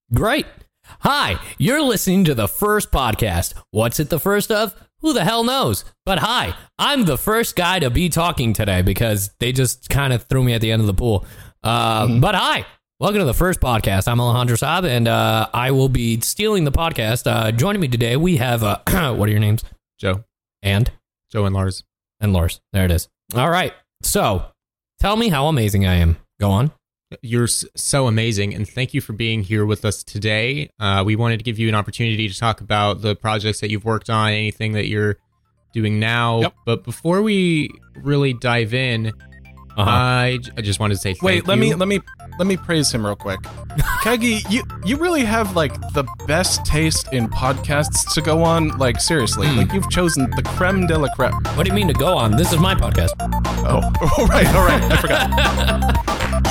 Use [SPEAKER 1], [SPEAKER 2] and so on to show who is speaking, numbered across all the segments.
[SPEAKER 1] Great. Hi, you're listening to the first podcast. What's it the first of? Who the hell knows? But hi, I'm the first guy to be talking today because they just kind of threw me at the end of the pool. But hi, welcome to the first podcast. I'm Alejandro Saab, and I will be stealing the podcast. Joining me today, we have, what are your names?
[SPEAKER 2] Joe.
[SPEAKER 1] And?
[SPEAKER 2] Joe and Lars.
[SPEAKER 1] And Lars. There it is. All right. So, tell me how amazing I am. Go on.
[SPEAKER 2] You're so amazing, and thank you for being here with us today. We wanted to give you an opportunity to talk about the projects that you've worked on, anything that you're doing now. Yep. But before we really dive in, I just wanted to say thank you.
[SPEAKER 3] Let me praise him real quick. Keggy, you really have like the best taste in podcasts to go on. Like seriously, like you've chosen the creme de la creme.
[SPEAKER 1] What do you mean to go on? This is my podcast.
[SPEAKER 3] Oh, all right, I forgot.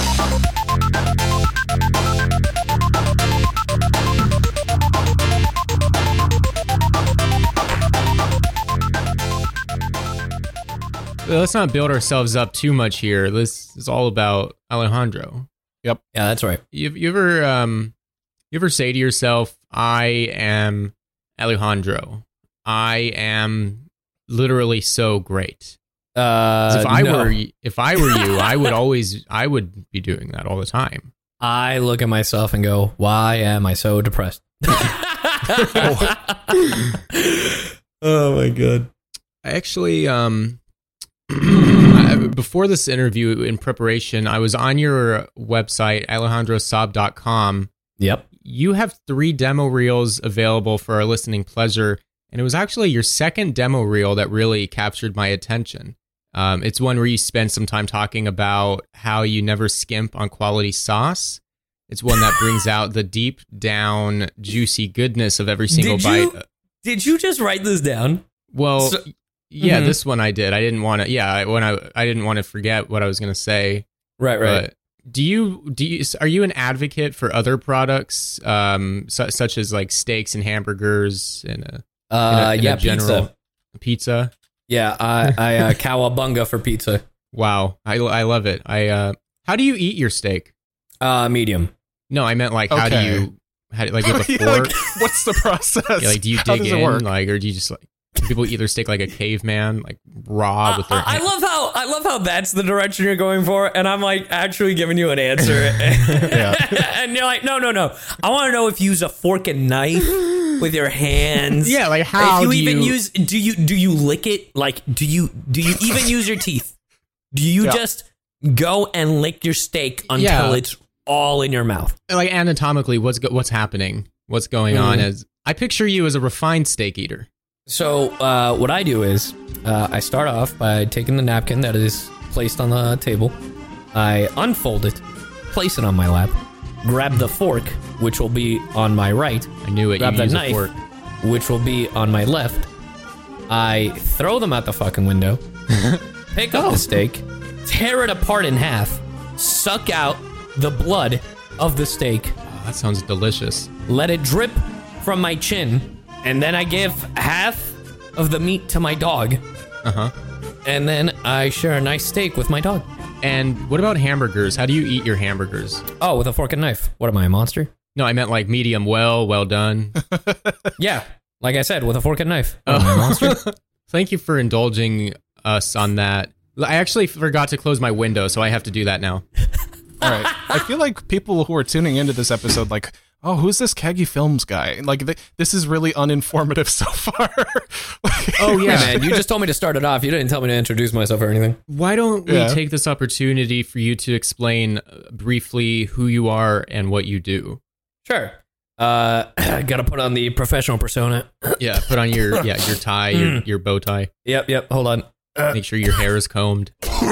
[SPEAKER 2] Let's not build ourselves up too much here. This is all about Alejandro.
[SPEAKER 3] Yep.
[SPEAKER 1] Yeah, that's right.
[SPEAKER 2] You ever say to yourself, I am Alejandro. I am literally so great. If I were you, I would be doing that all the time. I
[SPEAKER 1] look at myself and go, why am I so depressed?
[SPEAKER 2] Oh my God. I actually, before this interview, in preparation, I was on your website, alejandrosaab.com.
[SPEAKER 1] Yep.
[SPEAKER 2] You have 3 demo reels available for our listening pleasure, and it was actually your second demo reel that really captured my attention. It's one where you spend some time talking about how you never skimp on quality sauce. It's one that brings out the deep down, juicy goodness of every single bite.
[SPEAKER 1] Did you just write this down?
[SPEAKER 2] Well... Yeah, this one I did. I didn't want to. Yeah, I didn't want to forget what I was going to say.
[SPEAKER 1] Right.
[SPEAKER 2] But are you an advocate for other products, such as like steaks and hamburgers and general pizza?
[SPEAKER 1] Yeah, I cowabunga for pizza.
[SPEAKER 2] Wow, I love it. How do you eat your steak?
[SPEAKER 1] Medium.
[SPEAKER 2] No, I meant like how do you with a fork?
[SPEAKER 3] Like, what's the process?
[SPEAKER 2] Yeah, like do you dig in, like, or do you just like? People either steak like a caveman, like raw with their hands.
[SPEAKER 1] I love how that's the direction you're going for, and I'm like actually giving you an answer. And you're like, no. I want to know if you use a fork and knife with your hands.
[SPEAKER 2] Yeah, like how
[SPEAKER 1] do you lick it? Like do you even use your teeth? Do you just go and lick your steak until it's all in your mouth?
[SPEAKER 2] Like anatomically, what's happening? What's going on? As I picture you as a refined steak eater.
[SPEAKER 1] So what I do is I start off by taking the napkin that is placed on the table. I unfold it, place it on my lap, grab the fork, which will be on my right.
[SPEAKER 2] I knew it.
[SPEAKER 1] Grab
[SPEAKER 2] the knife,
[SPEAKER 1] fork, which will be on my left. I throw them out the fucking window, pick up the steak, tear it apart in half, suck out the blood of the steak.
[SPEAKER 2] Oh, that sounds delicious.
[SPEAKER 1] Let it drip from my chin. And then I give half of the meat to my dog. And then I share a nice steak with my dog.
[SPEAKER 2] And what about hamburgers? How do you eat your hamburgers?
[SPEAKER 1] Oh, with a fork and knife. What am I, a monster?
[SPEAKER 2] No, I meant like medium well done.
[SPEAKER 1] Yeah, like I said, with a fork and knife. What am I, a monster?
[SPEAKER 2] Thank you for indulging us on that. I actually forgot to close my window, so I have to do that now.
[SPEAKER 3] All right. I feel like people who are tuning into this episode, like, oh, who's this Keggy Films guy? Like, this is really uninformative so far.
[SPEAKER 1] Oh, yeah, man. You just told me to start it off. You didn't tell me to introduce myself or anything.
[SPEAKER 2] Why don't we take this opportunity for you to explain briefly who you are and what you do?
[SPEAKER 1] Sure. Gotta put on the professional persona.
[SPEAKER 2] Yeah, put on your tie, your bow tie.
[SPEAKER 1] Yep. Hold on.
[SPEAKER 2] Make sure your hair is combed.
[SPEAKER 1] All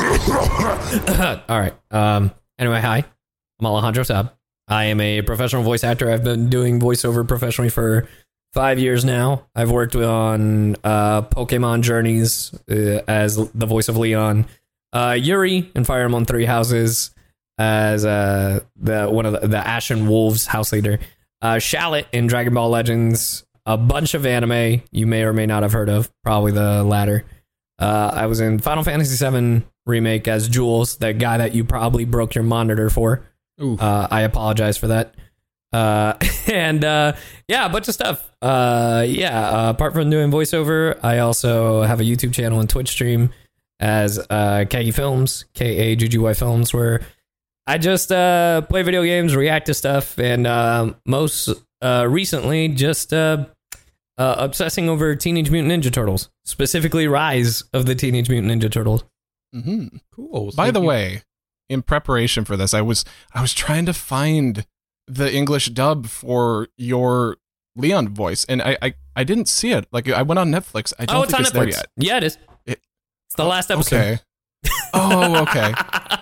[SPEAKER 1] right. Anyway, hi. I'm Alejandro Saab. I am a professional voice actor. I've been doing voiceover professionally for 5 years now. I've worked on Pokemon Journeys as the voice of Leon, Yuri in Fire Emblem Three Houses as one of the Ashen Wolves house leader, Shallot in Dragon Ball Legends, a bunch of anime you may or may not have heard of, probably the latter. I was in Final Fantasy VII Remake as Jules, that guy that you probably broke your monitor for. I apologize for that. And yeah, a bunch of stuff. Apart from doing voiceover, I also have a YouTube channel and Twitch stream as Kaggy Films, Kaggy Films, where I just play video games, react to stuff, and most recently just obsessing over Teenage Mutant Ninja Turtles, specifically Rise of the Teenage Mutant Ninja Turtles.
[SPEAKER 3] Mm-hmm.
[SPEAKER 2] Cool.
[SPEAKER 3] By the way, in preparation for this, I was trying to find the English dub for your Leon voice, and I didn't see it. Like, I went on Netflix. I don't think it's there yet.
[SPEAKER 1] Yeah, it is. It's the last episode.
[SPEAKER 3] Okay. Oh, okay.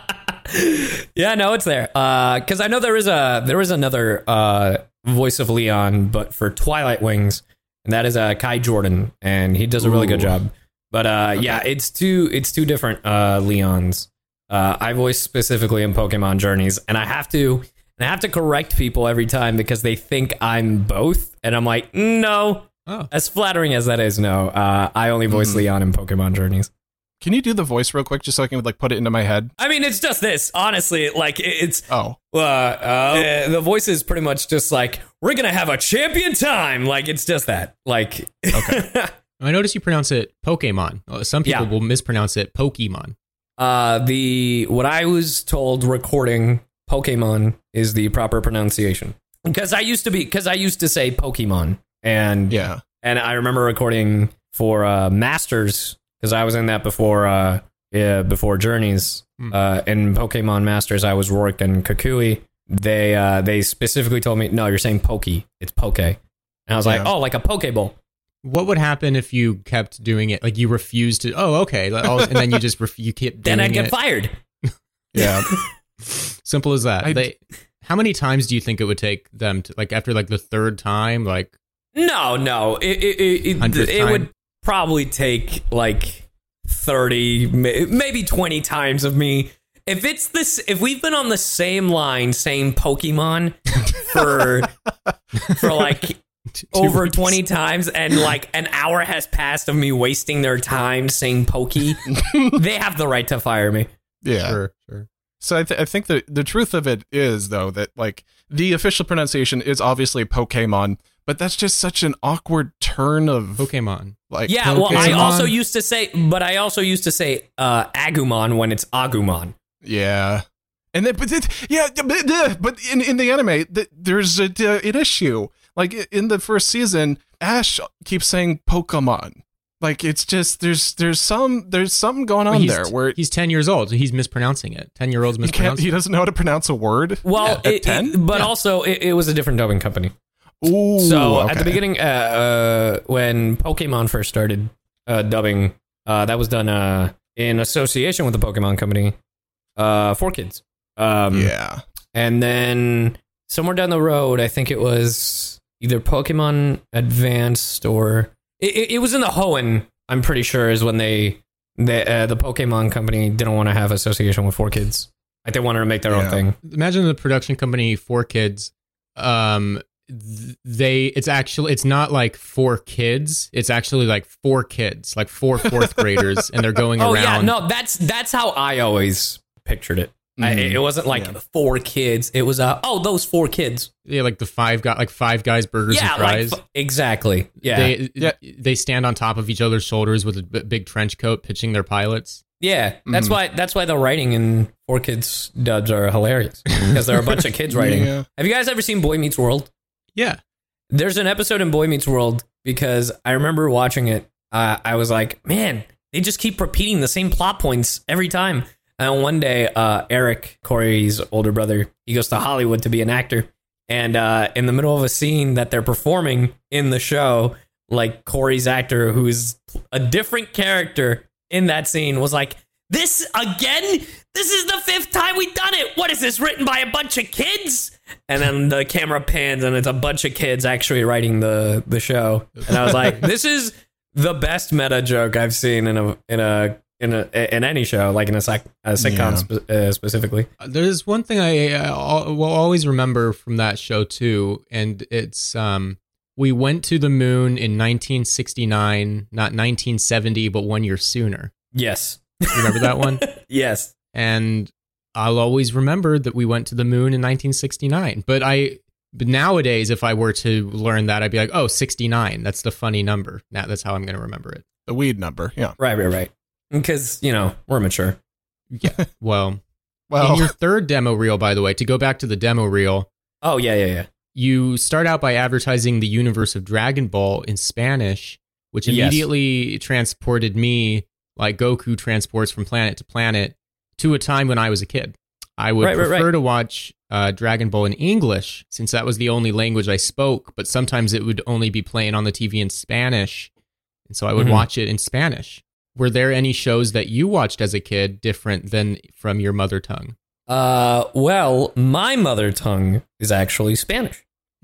[SPEAKER 1] Yeah, no, it's there. Because I know there is another voice of Leon, but for Twilight Wings, and that is Kai Jordan, and he does a really good job. But yeah, it's two different Leons. I voice specifically in Pokemon Journeys, and I have to correct people every time because they think I'm both, and I'm like, no.
[SPEAKER 2] Oh.
[SPEAKER 1] As flattering as that is, no. I only voice Leon in Pokemon Journeys.
[SPEAKER 3] Can you do the voice real quick, just so I can like put it into my head?
[SPEAKER 1] I mean, it's just this. Honestly, like it's.
[SPEAKER 3] Oh.
[SPEAKER 1] The voice is pretty much just like, we're gonna have a champion time. Like, it's just that. Like.
[SPEAKER 3] Okay.
[SPEAKER 2] I notice you pronounce it Pokemon. Some people will mispronounce it Pokemon.
[SPEAKER 1] What I was told recording Pokemon is the proper pronunciation, because I used to say Pokemon, and I remember recording for Masters, because I was in that before Journeys. In Pokemon Masters, I was Rourke and Kakui. They specifically told me, no, you're saying Pokey. It's Poke. And I was like, oh, like a Pokeball.
[SPEAKER 2] What would happen if you kept doing it? Like, you refused to, oh, okay. And then you just, you keep doing it.
[SPEAKER 1] Then I'd get fired.
[SPEAKER 3] Yeah.
[SPEAKER 2] Simple as that. How many times do you think it would take them to, like, after like the third time? Like,
[SPEAKER 1] no. It would probably take like 30, maybe 20 times of me. If we've been on the same line saying Pokemon for like over 20 times, and like an hour has passed of me wasting their time saying Pokey, they have the right to fire me.
[SPEAKER 3] Yeah.
[SPEAKER 2] Sure.
[SPEAKER 3] So I think the truth of it is, though, that like the official pronunciation is obviously Pokemon, but that's just such an awkward turn of
[SPEAKER 2] Pokemon.
[SPEAKER 3] Like,
[SPEAKER 1] yeah, well, I also used to say Agumon when it's Agumon.
[SPEAKER 3] Yeah. And then, but in the anime, there's an issue. Like, in the first season, Ash keeps saying Pokemon. Like, it's just there's something going on there where
[SPEAKER 2] he's 10 years old, so he's mispronouncing it. 10-year-olds mispronouncing.
[SPEAKER 3] He doesn't know how to pronounce a word.
[SPEAKER 1] Well,
[SPEAKER 3] at 10,
[SPEAKER 1] but also it was a different dubbing company.
[SPEAKER 3] Ooh,
[SPEAKER 1] so at the beginning, when Pokemon first started dubbing, that was done in association with the Pokemon company for kids.
[SPEAKER 3] Yeah,
[SPEAKER 1] and then somewhere down the road, I think it was either Pokemon Advanced or it was in the Hoenn. I'm pretty sure is when the Pokemon company didn't want to have association with 4Kids. Like, they wanted to make their own thing.
[SPEAKER 2] Imagine the production company 4Kids. It's not like 4 kids. It's actually like 4 kids, like 4 fourth graders, and they're going around. Oh yeah,
[SPEAKER 1] no, that's how I always pictured it. It wasn't like 4 kids. It was those 4 kids.
[SPEAKER 2] Yeah, like the Five Guys burgers and fries.
[SPEAKER 1] Exactly. Yeah.
[SPEAKER 2] They stand on top of each other's shoulders with a big trench coat, pitching their pilots.
[SPEAKER 1] Yeah, that's why the writing in 4Kids dubs are hilarious, because there are a bunch of kids writing. Yeah. Have you guys ever seen Boy Meets World?
[SPEAKER 2] Yeah.
[SPEAKER 1] There's an episode in Boy Meets World, because I remember watching it. I was like, man, they just keep repeating the same plot points every time. And one day, Eric, Corey's older brother, he goes to Hollywood to be an actor. And in the middle of a scene that they're performing in the show, like, Corey's actor, who's a different character in that scene, was like, this again? This is the 5th time we've done it. What is this, written by a bunch of kids? And then the camera pans, and it's a bunch of kids actually writing the show. And I was like, this is the best meta joke I've seen in any show, like in a sitcom specifically.
[SPEAKER 2] There's one thing I will always remember from that show too, and it's we went to the moon in 1969, not 1970, but 1 year sooner.
[SPEAKER 1] Yes.
[SPEAKER 2] You remember that one?
[SPEAKER 1] Yes.
[SPEAKER 2] And I'll always remember that we went to the moon in 1969. But But nowadays, if I were to learn that, I'd be like, oh, 69. That's the funny number. Now that's how I'm going to remember it.
[SPEAKER 3] The weed number, yeah.
[SPEAKER 1] Right. Because, we're mature.
[SPEAKER 2] Yeah. Well, in your third demo reel, by the way, to go back to the demo reel.
[SPEAKER 1] Oh, yeah.
[SPEAKER 2] You start out by advertising the universe of Dragon Ball in Spanish, which immediately transported me, like Goku transports from planet to planet, to a time when I was a kid. I would prefer to watch Dragon Ball in English, since that was the only language I spoke, but sometimes it would only be playing on the TV in Spanish, and so I would watch it in Spanish. Were there any shows that you watched as a kid different than from your mother tongue?
[SPEAKER 1] Well, my mother tongue is actually Spanish.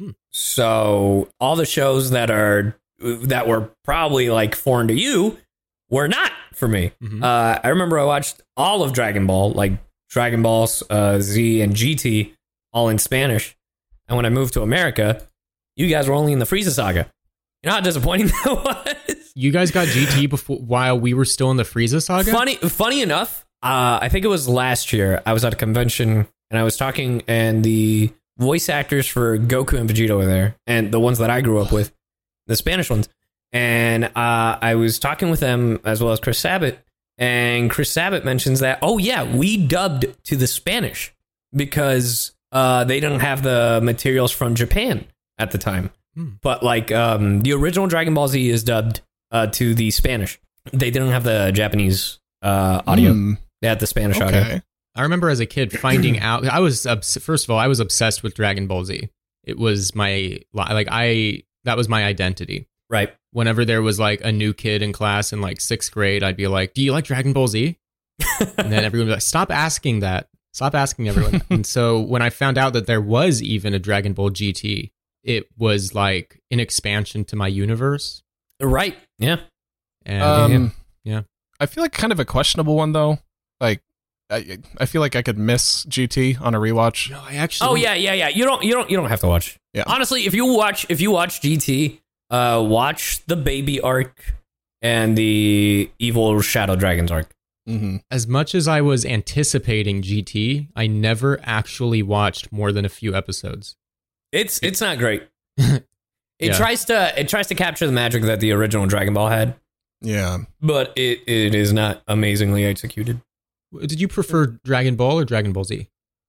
[SPEAKER 1] So all the shows that were probably like foreign to you were not for me. I remember I watched all of Dragon Ball, like Dragon Ball Z and GT, all in Spanish. And when I moved to America, you guys were only in the Frieza saga. You know how disappointing that was?
[SPEAKER 2] You guys got GT while we were still in the Frieza saga?
[SPEAKER 1] Funny enough, I think it was last year. I was at a convention and I was talking, and the voice actors for Goku and Vegeta were there, and the ones that I grew up with, the Spanish ones. And I was talking with them as well as Chris Sabat, and Chris Sabat mentions that, oh yeah, we dubbed to the Spanish because they didn't have the materials from Japan at the time. But like the original Dragon Ball Z is dubbed to the Spanish. They didn't have the Japanese audio. They had the Spanish audio.
[SPEAKER 2] I remember as a kid finding out. First of all, I was obsessed with Dragon Ball Z. It was that was my identity.
[SPEAKER 1] Right.
[SPEAKER 2] Whenever there was like a new kid in class in like 6th grade, I'd be like, "Do you like Dragon Ball Z?" And then everyone would be like, "Stop asking that. Stop asking everyone." And so when I found out that there was even a Dragon Ball GT, it was like an expansion to my universe.
[SPEAKER 1] Right. Yeah.
[SPEAKER 2] And yeah.
[SPEAKER 3] I feel like kind of a questionable one though. Like, I feel like I could miss GT on a rewatch.
[SPEAKER 2] No, I actually.
[SPEAKER 1] Oh yeah. You don't have to watch.
[SPEAKER 3] Yeah.
[SPEAKER 1] Honestly, if you watch GT, watch the Baby arc and the Evil Shadow Dragons arc.
[SPEAKER 2] As much as I was anticipating GT, I never actually watched more than a few episodes.
[SPEAKER 1] It's not great. It tries to capture the magic that the original Dragon Ball had.
[SPEAKER 3] Yeah,
[SPEAKER 1] but it is not amazingly executed.
[SPEAKER 2] Did you prefer Dragon Ball or Dragon Ball Z?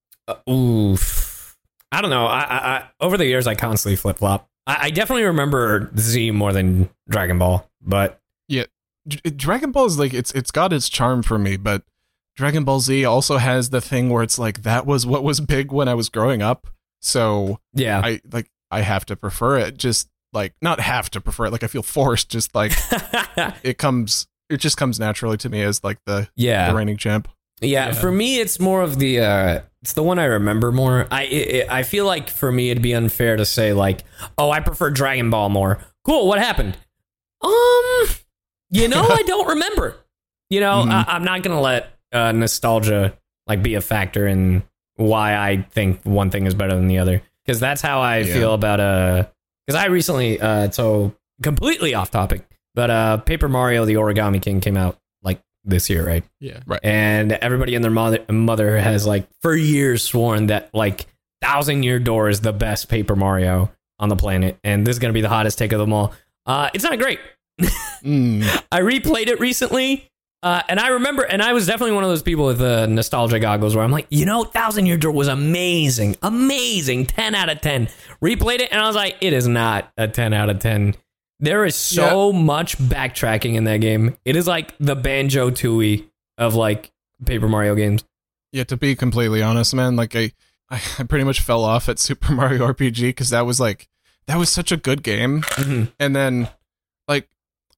[SPEAKER 1] Oof. I don't know. I over the years I constantly flip flop. I definitely remember Z more than Dragon Ball, but
[SPEAKER 3] yeah, Dragon Ball is like it's got its charm for me, but Dragon Ball Z also has the thing where it's like that was what was big when I was growing up. So
[SPEAKER 1] yeah,
[SPEAKER 3] I have to prefer it. Just like not have to prefer it. Like I feel forced. Just like it just comes naturally to me as like the reigning champ.
[SPEAKER 1] Yeah, for me it's more of the it's the one I remember more. I feel like for me it'd be unfair to say like, oh, I prefer Dragon Ball more. Cool, what happened? I don't remember. I'm not gonna let nostalgia like be a factor in why I think one thing is better than the other, because that's how I feel about because I recently so completely off topic, but Paper Mario the Origami King came out like this year, right?
[SPEAKER 2] Yeah,
[SPEAKER 3] right.
[SPEAKER 1] And everybody and their mother has like for years sworn that like 1,000 Year Door is the best Paper Mario on the planet, and this is gonna be the hottest take of them all. It's not great. I replayed it recently, and I remember, and I was definitely one of those people with nostalgia goggles where I'm like, 1,000 Year Door was amazing, 10 out of 10. Replayed it, and I was like, it is not a 10 out of 10. There is so much backtracking in that game. It is like the Banjo-Tooie of like Paper Mario games.
[SPEAKER 3] Yeah, to be completely honest, man, like I pretty much fell off at Super Mario RPG because that was such a good game, and then like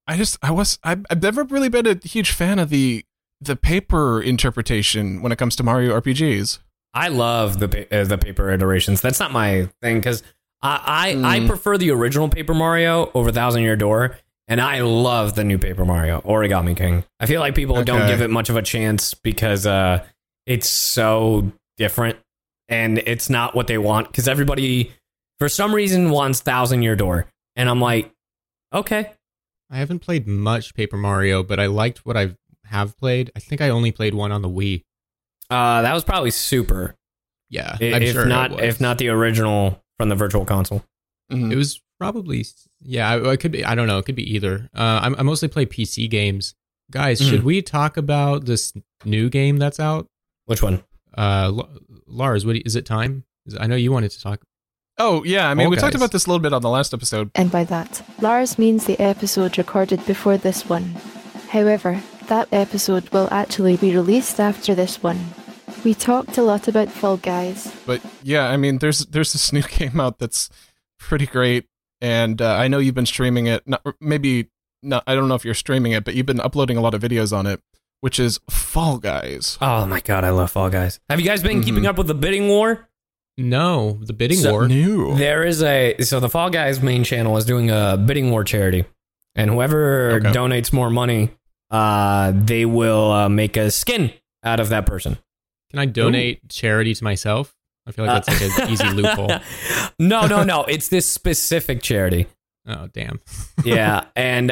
[SPEAKER 3] I've never really been a huge fan of the paper interpretation when it comes to Mario RPGs.
[SPEAKER 1] I love the paper iterations. That's not my thing because I prefer the original Paper Mario over 1,000 Year Door, and I love the new Paper Mario Origami King. I feel like people don't give it much of a chance because it's so different and it's not what they want, because everybody for some reason wants 1,000 Year Door, and I'm like, okay.
[SPEAKER 2] I haven't played much Paper Mario, but I liked what I have played. I think I only played one on the Wii.
[SPEAKER 1] That was probably Super.
[SPEAKER 2] Yeah,
[SPEAKER 1] if not the original from the Virtual Console.
[SPEAKER 3] Mhm.
[SPEAKER 2] It was probably, it could be, I don't know, it could be either. I mostly play PC games. Guys, should we talk about this new game that's out?
[SPEAKER 1] Which one?
[SPEAKER 2] Lars, is it time? I know you wanted to talk.
[SPEAKER 3] Oh, yeah. I mean,
[SPEAKER 2] Fall
[SPEAKER 3] we talked
[SPEAKER 2] Guys.
[SPEAKER 3] about this a little bit on the last episode.
[SPEAKER 4] And by that, Lars means the episode recorded before this one. However, that episode will actually be released after this one. We talked a lot about Fall Guys.
[SPEAKER 3] But yeah, I mean, there's this new game out that's pretty great. And I know you've been streaming it. Maybe not. I don't know if you're streaming it, but you've been uploading a lot of videos on it, which is Fall Guys.
[SPEAKER 1] Oh my god, I love Fall Guys. Have you guys been keeping up with the bidding war?
[SPEAKER 2] No, the bidding
[SPEAKER 1] So-
[SPEAKER 2] war.
[SPEAKER 3] New.
[SPEAKER 1] There is so the Fall Guys main channel is doing a bidding war charity, and whoever
[SPEAKER 3] Okay.
[SPEAKER 1] donates more money, they will make a skin out of that person.
[SPEAKER 2] Can I donate charity to myself? I feel like that's like an easy loophole.
[SPEAKER 1] No. It's this specific charity.
[SPEAKER 2] Oh, damn.
[SPEAKER 1] Yeah, and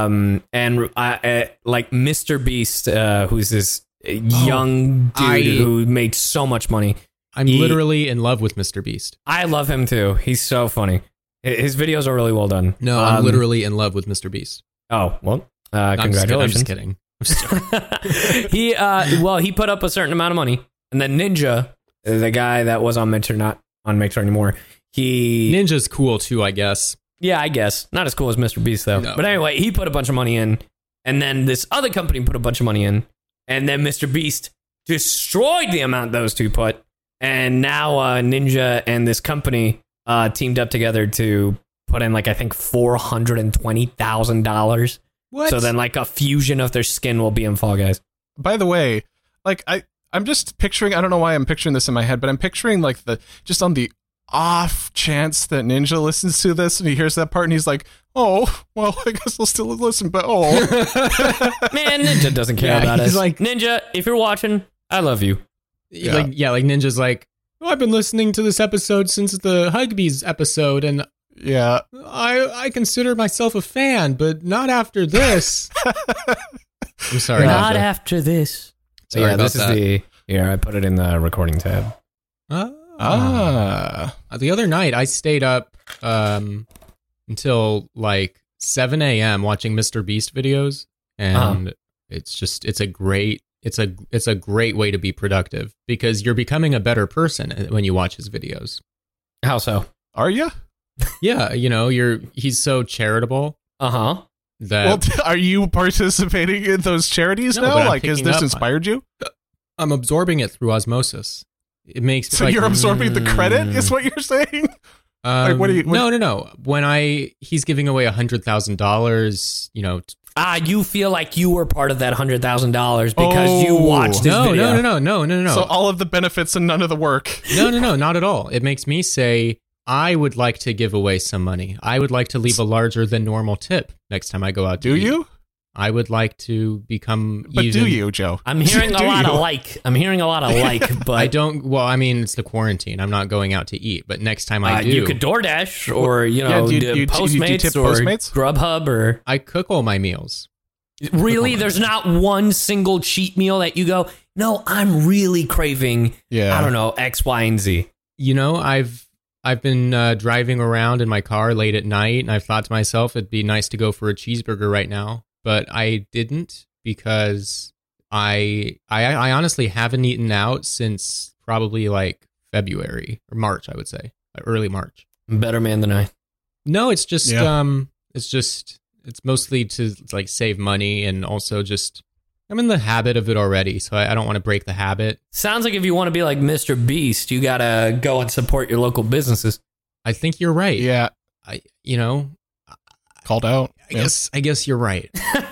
[SPEAKER 1] like Mr. Beast, who's this young dude who made so much money.
[SPEAKER 2] I'm literally in love with Mr. Beast.
[SPEAKER 1] I love him too. He's so funny. His videos are really well done.
[SPEAKER 2] No, I'm literally in love with Mr. Beast.
[SPEAKER 1] Oh well,
[SPEAKER 2] I'm
[SPEAKER 1] congratulations.
[SPEAKER 2] just kidding. I'm just kidding.
[SPEAKER 1] He put up a certain amount of money, and then Ninja, the guy that was on Mixer, not on Mixer anymore.
[SPEAKER 2] Ninja's cool too, I guess.
[SPEAKER 1] Yeah, I guess not as cool as Mr. Beast though.
[SPEAKER 2] No.
[SPEAKER 1] But anyway, he put a bunch of money in, and then this other company put a bunch of money in, and then Mr. Beast destroyed the amount those two put, and now Ninja and this company teamed up together to put in like I think $420,000.
[SPEAKER 2] What?
[SPEAKER 1] So then like a fusion of their skin will be in Fall Guys.
[SPEAKER 3] By the way, like I'm just picturing, I don't know why I'm picturing this in my head, but I'm picturing like just on the off chance that Ninja listens to this and he hears that part and he's like, oh, well, I guess I'll still listen, but
[SPEAKER 1] Man, Ninja doesn't care
[SPEAKER 2] Yeah,
[SPEAKER 1] about
[SPEAKER 2] he's
[SPEAKER 1] us.
[SPEAKER 2] like-
[SPEAKER 1] Ninja, if you're watching, I love you.
[SPEAKER 3] Yeah.
[SPEAKER 2] Like Ninja's like, oh, I've been listening to this episode since the Hugbees episode, and
[SPEAKER 3] yeah.
[SPEAKER 2] I consider myself a fan, but not after this. I'm sorry.
[SPEAKER 1] Not
[SPEAKER 2] Ninja.
[SPEAKER 1] after this. So
[SPEAKER 2] Sorry
[SPEAKER 1] yeah,
[SPEAKER 2] about
[SPEAKER 1] this
[SPEAKER 2] that.
[SPEAKER 1] is the here I put it in the recording tab.
[SPEAKER 2] The other night I stayed up until like 7 a.m. watching Mr. Beast videos, and it's a great way to be productive because you're becoming a better person when you watch his videos.
[SPEAKER 1] How so?
[SPEAKER 3] Are you?
[SPEAKER 2] Yeah, he's so charitable
[SPEAKER 1] Uh-huh.
[SPEAKER 2] that
[SPEAKER 3] Well, are you participating in those charities
[SPEAKER 2] No, but
[SPEAKER 3] now?
[SPEAKER 2] I'm
[SPEAKER 3] Like, has
[SPEAKER 2] picking
[SPEAKER 3] this
[SPEAKER 2] up-
[SPEAKER 3] inspired you?
[SPEAKER 2] I'm absorbing it through osmosis. It makes
[SPEAKER 3] So you're absorbing the credit, is what you're saying? Like, what do you-
[SPEAKER 2] No. When he's giving away $100,000,
[SPEAKER 1] You feel like you were part of that $100,000 because you watched his video.
[SPEAKER 2] No.
[SPEAKER 3] So all of the benefits and none of the work.
[SPEAKER 2] No, not at all. It makes me say, I would like to give away some money. I would like to leave a larger than normal tip next time I go out to
[SPEAKER 3] Do
[SPEAKER 2] eat.
[SPEAKER 3] you?
[SPEAKER 2] I would like to become
[SPEAKER 3] But
[SPEAKER 2] even...
[SPEAKER 3] do you, Joe?
[SPEAKER 1] I'm hearing a
[SPEAKER 3] Do
[SPEAKER 1] lot
[SPEAKER 3] you?
[SPEAKER 1] of like. I'm hearing a lot of like, but
[SPEAKER 2] I don't... Well, I mean, it's the quarantine. I'm not going out to eat. But next time I do...
[SPEAKER 1] you could DoorDash or,
[SPEAKER 3] do you
[SPEAKER 1] Postmates
[SPEAKER 3] tip
[SPEAKER 1] or
[SPEAKER 3] Postmates?
[SPEAKER 1] Grubhub or...
[SPEAKER 2] I cook all my meals.
[SPEAKER 1] Really? There's not one single cheat meal that you go, no, I'm really craving,
[SPEAKER 3] Yeah.
[SPEAKER 1] I don't know, X, Y, and Z.
[SPEAKER 2] I've been driving around in my car late at night, and I've thought to myself it'd be nice to go for a cheeseburger right now, but I didn't because I honestly haven't eaten out since probably like February or March, I would say, early March.
[SPEAKER 1] Better man than I.
[SPEAKER 2] No, it's just
[SPEAKER 3] Yeah.
[SPEAKER 2] it's mostly to like save money, and also just I'm in the habit of it already, so I don't want to break the habit.
[SPEAKER 1] Sounds like if you want to be like Mr. Beast, you gotta go and support your local businesses.
[SPEAKER 2] I think you're right.
[SPEAKER 3] Yeah.
[SPEAKER 2] I
[SPEAKER 3] Called out.
[SPEAKER 2] I guess you're right.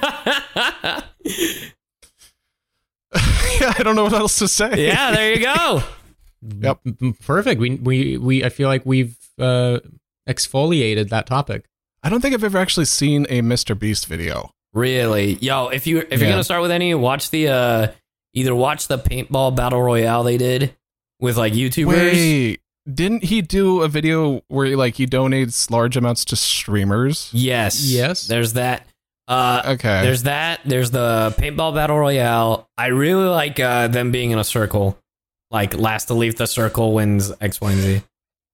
[SPEAKER 3] Yeah, I don't know what else to say.
[SPEAKER 1] Yeah, there you go.
[SPEAKER 3] Yep.
[SPEAKER 2] Perfect. We I feel like we've exfoliated that topic.
[SPEAKER 3] I don't think I've ever actually seen a Mr. Beast video.
[SPEAKER 1] Really? Yo, if you're
[SPEAKER 3] Yeah.
[SPEAKER 1] gonna start with any, watch the either watch the paintball battle royale they did with like YouTubers.
[SPEAKER 3] Wait, didn't he do a video where he donates large amounts to streamers?
[SPEAKER 2] Yes.
[SPEAKER 1] There's that.
[SPEAKER 3] Okay.
[SPEAKER 1] There's that. There's the paintball battle royale. I really like them being in a circle. Like last to leave the circle wins X, Y, and Z.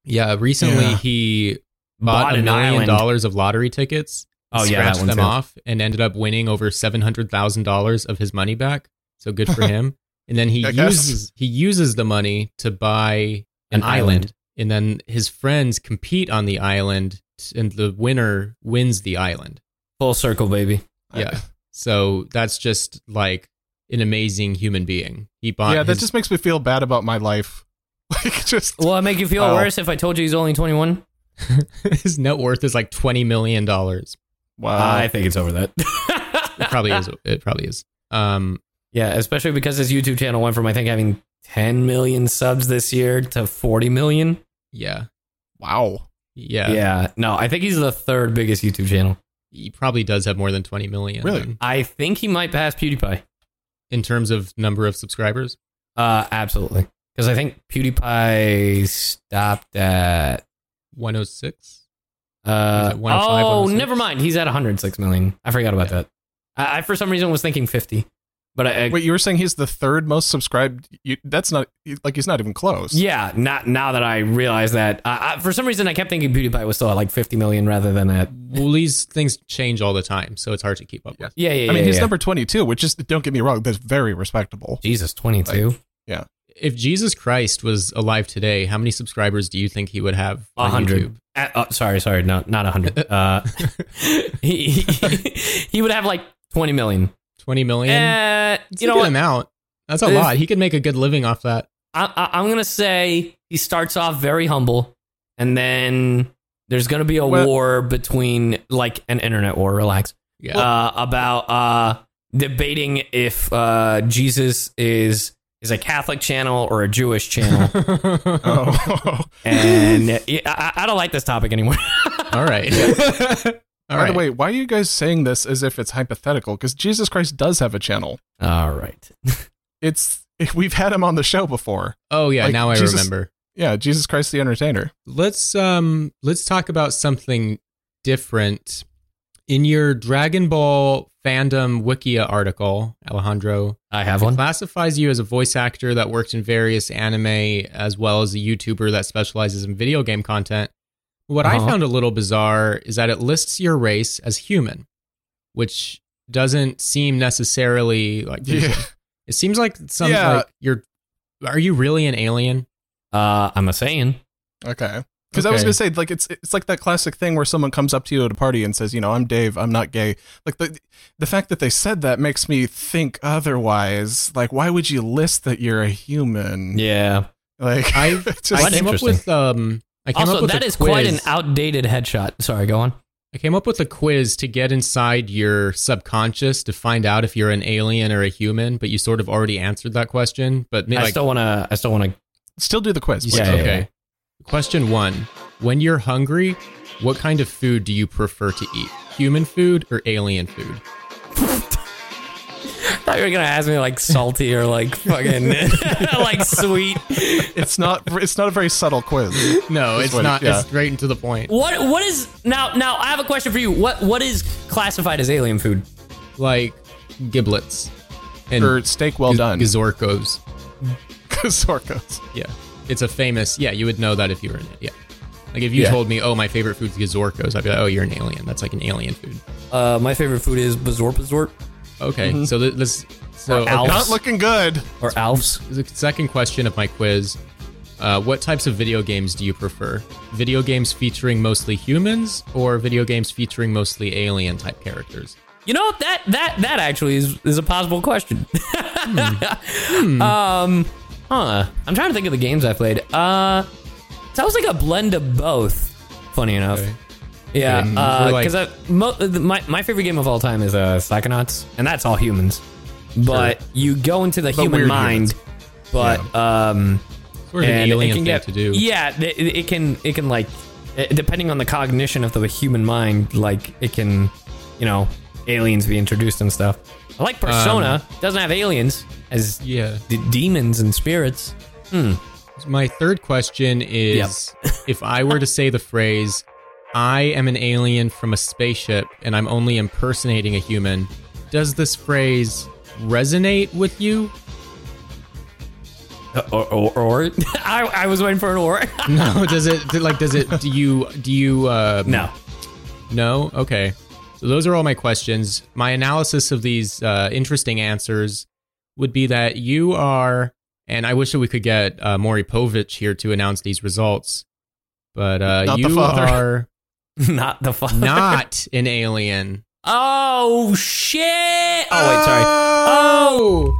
[SPEAKER 2] Yeah, recently
[SPEAKER 3] Yeah.
[SPEAKER 2] he bought
[SPEAKER 1] an
[SPEAKER 2] $1 million
[SPEAKER 1] island.
[SPEAKER 2] of lottery tickets,
[SPEAKER 1] Oh, yeah, that
[SPEAKER 2] scratched
[SPEAKER 1] one
[SPEAKER 2] them
[SPEAKER 1] too.
[SPEAKER 2] off, and ended up winning over $700,000 of his money back. So good for him. And then he
[SPEAKER 3] I guess.
[SPEAKER 2] uses the money to buy an
[SPEAKER 1] An island.
[SPEAKER 2] island, and then his friends compete on the island, and the winner wins the island.
[SPEAKER 1] Full circle, baby.
[SPEAKER 2] Yeah. So that's just like an amazing human being. He bought
[SPEAKER 3] Yeah, that
[SPEAKER 2] his-
[SPEAKER 3] just makes me feel bad about my life. Like, just
[SPEAKER 1] Will it make you feel
[SPEAKER 3] Wow.
[SPEAKER 1] worse if I told you he's only 21?
[SPEAKER 2] his net worth is like $20 million. It
[SPEAKER 3] wow.
[SPEAKER 1] I think it's over that.
[SPEAKER 2] probably is. It probably is.
[SPEAKER 1] Yeah, especially because his YouTube channel went from, I think, having 10 million subs this year to 40 million.
[SPEAKER 2] Yeah.
[SPEAKER 3] Wow.
[SPEAKER 2] Yeah.
[SPEAKER 1] Yeah. No, I think he's the third biggest YouTube channel.
[SPEAKER 2] He probably does have more than 20 million.
[SPEAKER 3] Really?
[SPEAKER 2] then,
[SPEAKER 1] I think he might pass PewDiePie.
[SPEAKER 2] in terms of number of subscribers.
[SPEAKER 1] Absolutely. Because I think PewDiePie stopped at
[SPEAKER 2] 106.
[SPEAKER 1] oh,
[SPEAKER 2] 105, 106?
[SPEAKER 1] never mind. He's at 106 million. I forgot about that. I for some reason was thinking 50. But
[SPEAKER 3] Wait, you were saying he's the third most subscribed? That's not, like, he's not even close.
[SPEAKER 1] yeah, not now that I realize that. For some reason, I kept thinking PewDiePie was still at like 50 million rather than at.
[SPEAKER 2] Well, these things change all the time, so it's hard to keep up with.
[SPEAKER 1] Yeah,
[SPEAKER 3] I mean, he's number 22, which is, don't get me wrong, that's very respectable.
[SPEAKER 1] Jesus, 22.
[SPEAKER 2] If Jesus Christ was alive today, how many subscribers do you think he would have on
[SPEAKER 1] 100.
[SPEAKER 2] YouTube?
[SPEAKER 1] Sorry, no, not 100. He would have like 20 million.
[SPEAKER 2] 20 million? It's
[SPEAKER 1] You
[SPEAKER 2] a
[SPEAKER 1] know
[SPEAKER 2] good
[SPEAKER 1] what?
[SPEAKER 2] amount. That's a
[SPEAKER 1] If-
[SPEAKER 2] lot. He could make a good living off that.
[SPEAKER 1] I'm going to say he starts off very humble, and then there's going to be a
[SPEAKER 3] Well-
[SPEAKER 1] war between, like an internet war, relax,
[SPEAKER 2] Yeah.
[SPEAKER 1] about debating if Jesus is a Catholic channel or a Jewish channel.
[SPEAKER 3] Oh.
[SPEAKER 1] And I don't like this topic anymore.
[SPEAKER 2] All right. All
[SPEAKER 3] By
[SPEAKER 2] right.
[SPEAKER 3] the way, why are you guys saying this as if it's hypothetical? Because Jesus Christ does have a channel.
[SPEAKER 1] All right.
[SPEAKER 3] We've had him on the show before.
[SPEAKER 2] Oh yeah,
[SPEAKER 3] Like,
[SPEAKER 2] now I
[SPEAKER 3] Jesus-
[SPEAKER 2] remember.
[SPEAKER 3] Yeah, Jesus Christ the Entertainer.
[SPEAKER 2] Let's talk about something different. In your Dragon Ball fandom Wikia article, Alejandro,
[SPEAKER 1] I have
[SPEAKER 2] it
[SPEAKER 1] one.
[SPEAKER 2] classifies you as a voice actor that worked in various anime as well as a YouTuber that specializes in video game content. What I
[SPEAKER 1] Uh-huh.
[SPEAKER 2] found a little bizarre is that it lists your race as human, which doesn't seem necessarily like
[SPEAKER 3] Yeah.
[SPEAKER 2] it seems like something
[SPEAKER 3] Yeah.
[SPEAKER 2] like are you really an alien?
[SPEAKER 1] I'm a Saiyan.
[SPEAKER 3] Okay. Because I was
[SPEAKER 2] Okay.
[SPEAKER 3] gonna say, like, it's like that classic thing where someone comes up to you at a party and says, I'm Dave, I'm not gay. Like the fact that they said that makes me think otherwise. Like, why would you list that you're a human?
[SPEAKER 1] Yeah.
[SPEAKER 3] Like,
[SPEAKER 2] I
[SPEAKER 3] just,
[SPEAKER 1] What?
[SPEAKER 2] came up
[SPEAKER 1] Interesting.
[SPEAKER 2] with I came up
[SPEAKER 1] Also,
[SPEAKER 2] with
[SPEAKER 1] that
[SPEAKER 2] a
[SPEAKER 1] is quite an
[SPEAKER 2] quiz.
[SPEAKER 1] outdated headshot. Sorry, go on.
[SPEAKER 2] I came up with a quiz to get inside your subconscious to find out if you're an alien or a human, but you sort of already answered that question. But
[SPEAKER 1] I still want to.
[SPEAKER 3] still do the quiz.
[SPEAKER 2] you
[SPEAKER 3] please.
[SPEAKER 1] Yeah, yeah,
[SPEAKER 2] okay.
[SPEAKER 1] yeah.
[SPEAKER 2] Question 1. When you're hungry, what kind of food do you prefer to eat? Human food or alien food?
[SPEAKER 1] I thought you were gonna ask me like salty or like fucking like sweet.
[SPEAKER 3] It's not a very subtle quiz.
[SPEAKER 2] No,
[SPEAKER 3] That's
[SPEAKER 2] it's
[SPEAKER 3] what-
[SPEAKER 2] not.
[SPEAKER 3] yeah.
[SPEAKER 2] It's straight and to the point.
[SPEAKER 1] What is now? Now I have a question for you. What is classified as alien food?
[SPEAKER 2] Like giblets and
[SPEAKER 3] Or steak well done.
[SPEAKER 2] Gazorkos.
[SPEAKER 3] Zorkos.
[SPEAKER 2] Yeah. It's a famous, you would know that if you were in it. Yeah. Like if you
[SPEAKER 1] Yeah.
[SPEAKER 2] told me, oh, my favorite food's Gazorkos, I'd be like, oh, you're an alien. That's like an alien food.
[SPEAKER 1] My favorite food is Bazorpazort
[SPEAKER 2] Okay. So this,
[SPEAKER 1] Or Alps.
[SPEAKER 3] Not looking good.
[SPEAKER 1] or Alf's.
[SPEAKER 2] the second question of my quiz. What types of video games do you prefer? Video games featuring mostly humans or video games featuring mostly alien type characters?
[SPEAKER 1] You know that actually is a possible question. I'm trying to think of the games I played. Sounds like a blend of both. Funny enough.
[SPEAKER 2] Okay.
[SPEAKER 1] Yeah,
[SPEAKER 2] we're like-
[SPEAKER 1] because my favorite game of all time is Psychonauts, and that's all humans. But you go into the human
[SPEAKER 3] weird
[SPEAKER 1] mind, but
[SPEAKER 2] Sort of an
[SPEAKER 1] and
[SPEAKER 2] alien
[SPEAKER 1] it
[SPEAKER 2] thing
[SPEAKER 1] can get
[SPEAKER 2] to do.
[SPEAKER 1] Yeah, it can like depending on the cognition of the human mind, like it can, aliens be introduced and stuff. I like Persona. Doesn't have aliens as
[SPEAKER 2] Yeah.
[SPEAKER 1] demons and spirits.
[SPEAKER 2] My third question is if I were to say the phrase, I am an alien from a spaceship and I'm only impersonating a human, does this phrase resonate with you?
[SPEAKER 1] Or I was waiting for an or.
[SPEAKER 2] No, does it do you
[SPEAKER 1] No.
[SPEAKER 2] No? Okay. So those are all my questions. My analysis of these interesting answers would be that you are, and I wish that we could get Maury Povich here to announce these results, but
[SPEAKER 3] Not the
[SPEAKER 2] you
[SPEAKER 3] father.
[SPEAKER 2] are
[SPEAKER 1] Not the father.
[SPEAKER 2] not an alien.
[SPEAKER 1] Oh shit! Oh wait, sorry. Oh.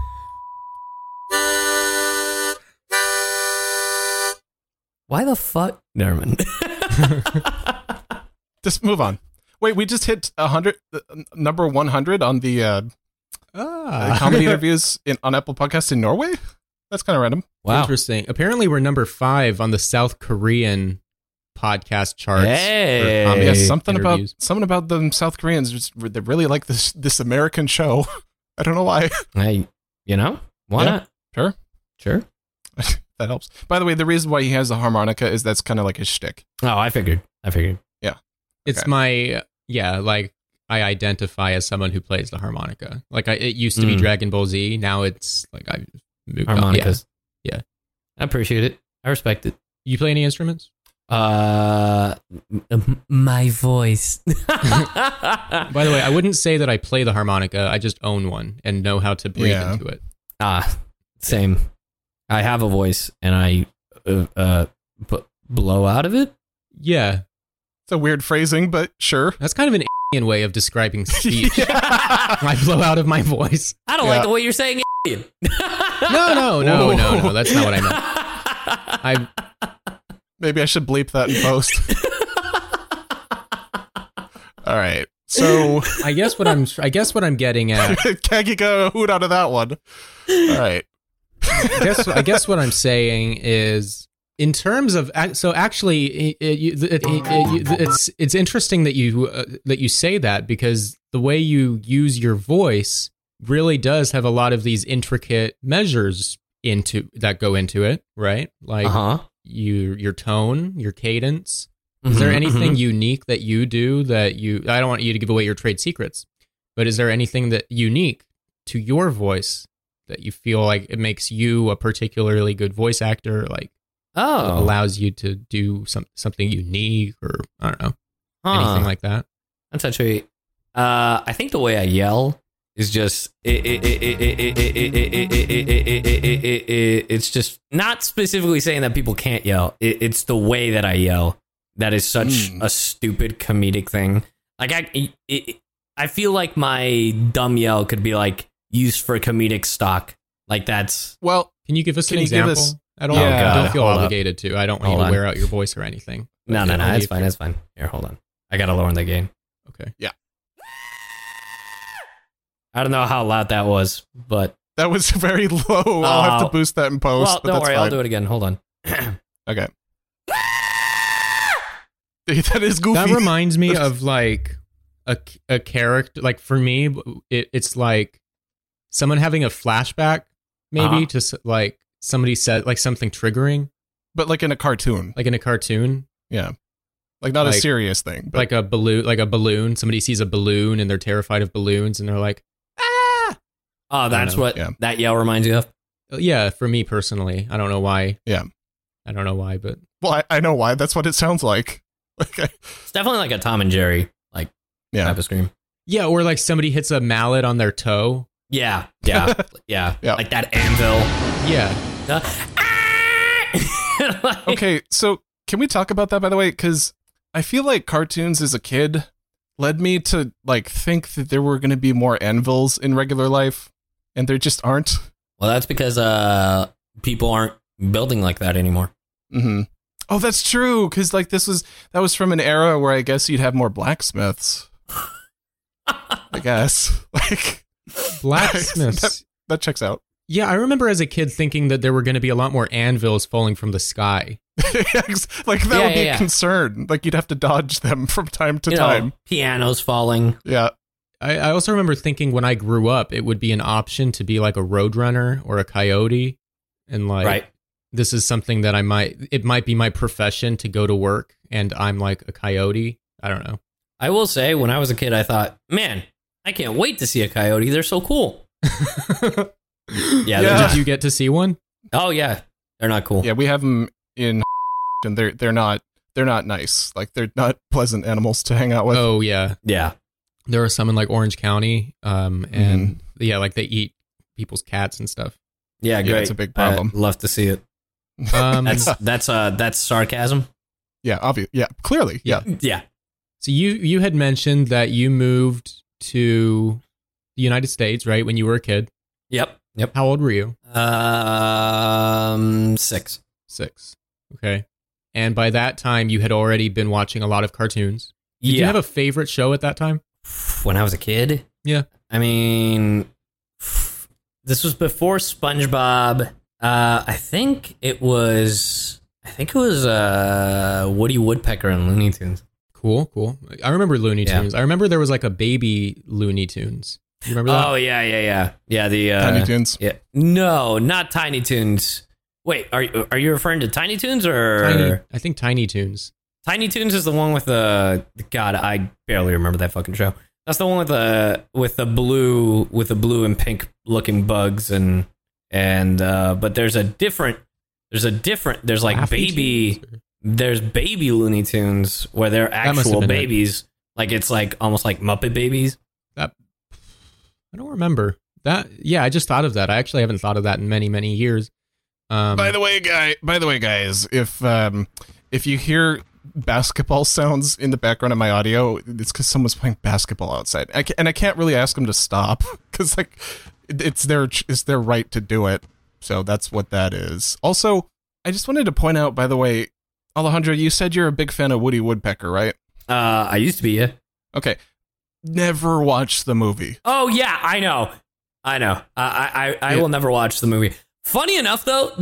[SPEAKER 1] Why the fuck? Never mind.
[SPEAKER 3] Just move on. Wait, we just hit 100, number 100 on the comedy interviews on Apple Podcasts in Norway. That's kind of random.
[SPEAKER 1] Wow.
[SPEAKER 2] Interesting. Apparently, we're number 5 on the South Korean podcast charts.
[SPEAKER 1] Hey.
[SPEAKER 2] for comedy
[SPEAKER 3] Yeah, something
[SPEAKER 2] interviews.
[SPEAKER 3] about them South Koreans. They really like this American show. I don't know why.
[SPEAKER 1] Hey, why
[SPEAKER 3] Yeah.
[SPEAKER 1] not? Sure.
[SPEAKER 3] That helps. By the way, the reason why he has the harmonica is that's kind of like his shtick.
[SPEAKER 1] Oh, I figured.
[SPEAKER 2] It's
[SPEAKER 3] Okay.
[SPEAKER 2] my like I identify as someone who plays the harmonica. Like it used to be Dragon Ball Z. Now it's like I moved on.
[SPEAKER 1] Harmonicas.
[SPEAKER 2] Yeah.
[SPEAKER 1] I appreciate it. I respect it.
[SPEAKER 2] You play any instruments?
[SPEAKER 1] My voice.
[SPEAKER 2] By the way, I wouldn't say that I play the harmonica. I just own one and know how to breathe
[SPEAKER 3] Yeah.
[SPEAKER 2] into it.
[SPEAKER 1] Same. I have a voice and I blow out of it.
[SPEAKER 2] Yeah,
[SPEAKER 3] It's a weird phrasing, but sure.
[SPEAKER 2] that's kind of an alien way of describing speech. I blow out of my voice.
[SPEAKER 1] I don't
[SPEAKER 3] Yeah.
[SPEAKER 1] like the way you're saying it.
[SPEAKER 2] No. That's not what I meant.
[SPEAKER 3] Maybe I should bleep that in post. All right. So
[SPEAKER 2] I guess what I'm getting at.
[SPEAKER 3] Kagi got a hoot out of that one. All right.
[SPEAKER 2] I guess what I'm saying is, in terms of, so actually, it's interesting that you say that, because the way you use your voice really does have a lot of these intricate measures that go into it, right? Like your tone, your cadence. Is there anything unique that you do I don't want you to give away your trade secrets, but is there anything that unique to your voice that you feel like it makes you a particularly good voice actor, like allows you to do something unique, or I don't know, anything like that?
[SPEAKER 1] That's actually, I think the way I yell is just, it's just not specifically saying that people can't yell. It's the way that I yell. That is such a stupid comedic thing. Like I feel like my dumb yell could be like used for comedic stock. Like that's.
[SPEAKER 3] Well,
[SPEAKER 2] Can you give us
[SPEAKER 3] Can
[SPEAKER 2] an
[SPEAKER 3] you give
[SPEAKER 2] example
[SPEAKER 3] us-
[SPEAKER 2] at all?
[SPEAKER 3] Yeah.
[SPEAKER 2] Don't feel
[SPEAKER 1] Hold up.
[SPEAKER 2] obligated to. I don't want
[SPEAKER 1] Hold
[SPEAKER 2] you to
[SPEAKER 1] on.
[SPEAKER 2] wear out your voice or anything.
[SPEAKER 1] No,
[SPEAKER 2] But
[SPEAKER 1] it's
[SPEAKER 2] only
[SPEAKER 1] fine.
[SPEAKER 2] if-
[SPEAKER 1] It's fine. Here, hold on. I gotta lower the gain.
[SPEAKER 2] Okay.
[SPEAKER 1] I don't know how loud that was, but
[SPEAKER 3] that was very low. I'll have to boost that in post.
[SPEAKER 1] well,
[SPEAKER 3] but
[SPEAKER 1] don't
[SPEAKER 3] that's
[SPEAKER 1] worry.
[SPEAKER 3] fine.
[SPEAKER 1] I'll do it again. Hold on.
[SPEAKER 3] Okay. That is goofy.
[SPEAKER 2] That reminds me of like a character. Like for me, it's like someone having a flashback, maybe to like somebody said like something triggering,
[SPEAKER 3] but like in a cartoon.
[SPEAKER 2] like in a cartoon,
[SPEAKER 3] Yeah. Like not a
[SPEAKER 2] Like-
[SPEAKER 3] serious thing. But
[SPEAKER 2] like a balloon. Somebody sees a balloon and they're terrified of balloons, and they're like, ah.
[SPEAKER 1] Oh, that's
[SPEAKER 2] know.
[SPEAKER 1] what
[SPEAKER 3] Yeah.
[SPEAKER 1] that yell reminds you of.
[SPEAKER 2] Yeah, for me personally, I don't know why.
[SPEAKER 3] Yeah.
[SPEAKER 2] I don't know why, but
[SPEAKER 3] well, I know why. That's what it sounds like. Okay.
[SPEAKER 1] It's definitely like a Tom and Jerry like
[SPEAKER 3] Yeah.
[SPEAKER 1] type of scream.
[SPEAKER 2] yeah, or like somebody hits a mallet on their toe.
[SPEAKER 1] Yeah.
[SPEAKER 3] Yeah.
[SPEAKER 1] Like that anvil.
[SPEAKER 2] Yeah.
[SPEAKER 1] Like-
[SPEAKER 3] Okay, so can we talk about that, by the way? Because I feel like cartoons as a kid led me to like think that there were going to be more anvils in regular life, and there just aren't.
[SPEAKER 1] Well, that's because people aren't building like that anymore.
[SPEAKER 3] Mm-hmm. Oh, that's true. Because like that was from an era where I guess you'd have more blacksmiths. I guess like
[SPEAKER 2] Blacksmiths.
[SPEAKER 3] that checks out.
[SPEAKER 2] Yeah, I remember as a kid thinking that there were going to be a lot more anvils falling from the sky.
[SPEAKER 3] Like that
[SPEAKER 1] Yeah,
[SPEAKER 3] would be
[SPEAKER 1] yeah.
[SPEAKER 3] a concern. Like you'd have to dodge them from time to
[SPEAKER 1] You know,
[SPEAKER 3] time.
[SPEAKER 1] pianos falling.
[SPEAKER 3] Yeah.
[SPEAKER 2] I also remember thinking when I grew up, it would be an option to be like a roadrunner or a coyote. And like,
[SPEAKER 1] Right.
[SPEAKER 2] this is something that it might be my profession to go to work and I'm like a coyote. I don't know.
[SPEAKER 1] I will say, when I was a kid, I thought, man, I can't wait to see a coyote. They're so cool. Yeah.
[SPEAKER 3] Yeah.
[SPEAKER 2] Did you get to see one?
[SPEAKER 1] Oh yeah, they're not cool.
[SPEAKER 3] Yeah, we have them in, and they're not nice. Like they're not pleasant animals to hang out with.
[SPEAKER 2] Oh yeah,
[SPEAKER 1] Yeah.
[SPEAKER 2] there are some in like Orange County, and yeah, like they eat people's cats and stuff.
[SPEAKER 1] Yeah, great.
[SPEAKER 3] it's a big problem.
[SPEAKER 1] I'd love to see it. That's sarcasm.
[SPEAKER 3] Yeah, obvious. Yeah, clearly. Yeah.
[SPEAKER 1] Yeah.
[SPEAKER 2] So you had mentioned that you moved to the United States, right, when you were a kid.
[SPEAKER 1] Yep.
[SPEAKER 2] How old were you?
[SPEAKER 1] 6.
[SPEAKER 2] 6. Okay. And by that time, you had already been watching a lot of cartoons. Did you have a favorite show at that time?
[SPEAKER 1] When I was a kid?
[SPEAKER 2] Yeah.
[SPEAKER 1] I mean, this was before SpongeBob. I think it was Woody Woodpecker and Looney Tunes.
[SPEAKER 2] Cool. I remember Looney
[SPEAKER 1] Yeah.
[SPEAKER 2] Tunes. I remember there was like a baby Looney Tunes. You remember that?
[SPEAKER 1] Oh yeah. Yeah, the
[SPEAKER 3] Tiny Toons.
[SPEAKER 1] Yeah. No, not Tiny Toons. Wait, are you referring to Tiny Toons or
[SPEAKER 2] I think Tiny Toons.
[SPEAKER 1] Tiny Toons is the one with the God, I barely remember that fucking show. That's the one with the blue and pink looking bugs and but there's like
[SPEAKER 2] Laffy
[SPEAKER 1] baby
[SPEAKER 2] Tunes, or-
[SPEAKER 1] there's baby Looney Tunes where they're
[SPEAKER 2] must have
[SPEAKER 1] actual
[SPEAKER 2] been it.
[SPEAKER 1] babies. Like it's like almost like Muppet Babies.
[SPEAKER 2] I don't remember that. Yeah, I just thought of that. I actually haven't thought of that in many, many years.
[SPEAKER 3] By the way, guys, if you hear basketball sounds in the background of my audio, it's because someone's playing basketball outside. I can't really ask them to stop because like it's their right to do it. So that's what that is. Also, I just wanted to point out, by the way, Alejandro, you said you're a big fan of Woody Woodpecker, right?
[SPEAKER 1] I used to be, yeah.
[SPEAKER 3] Okay. Never watched the movie.
[SPEAKER 1] Oh yeah, I know. I will never watch the movie. Funny enough, though,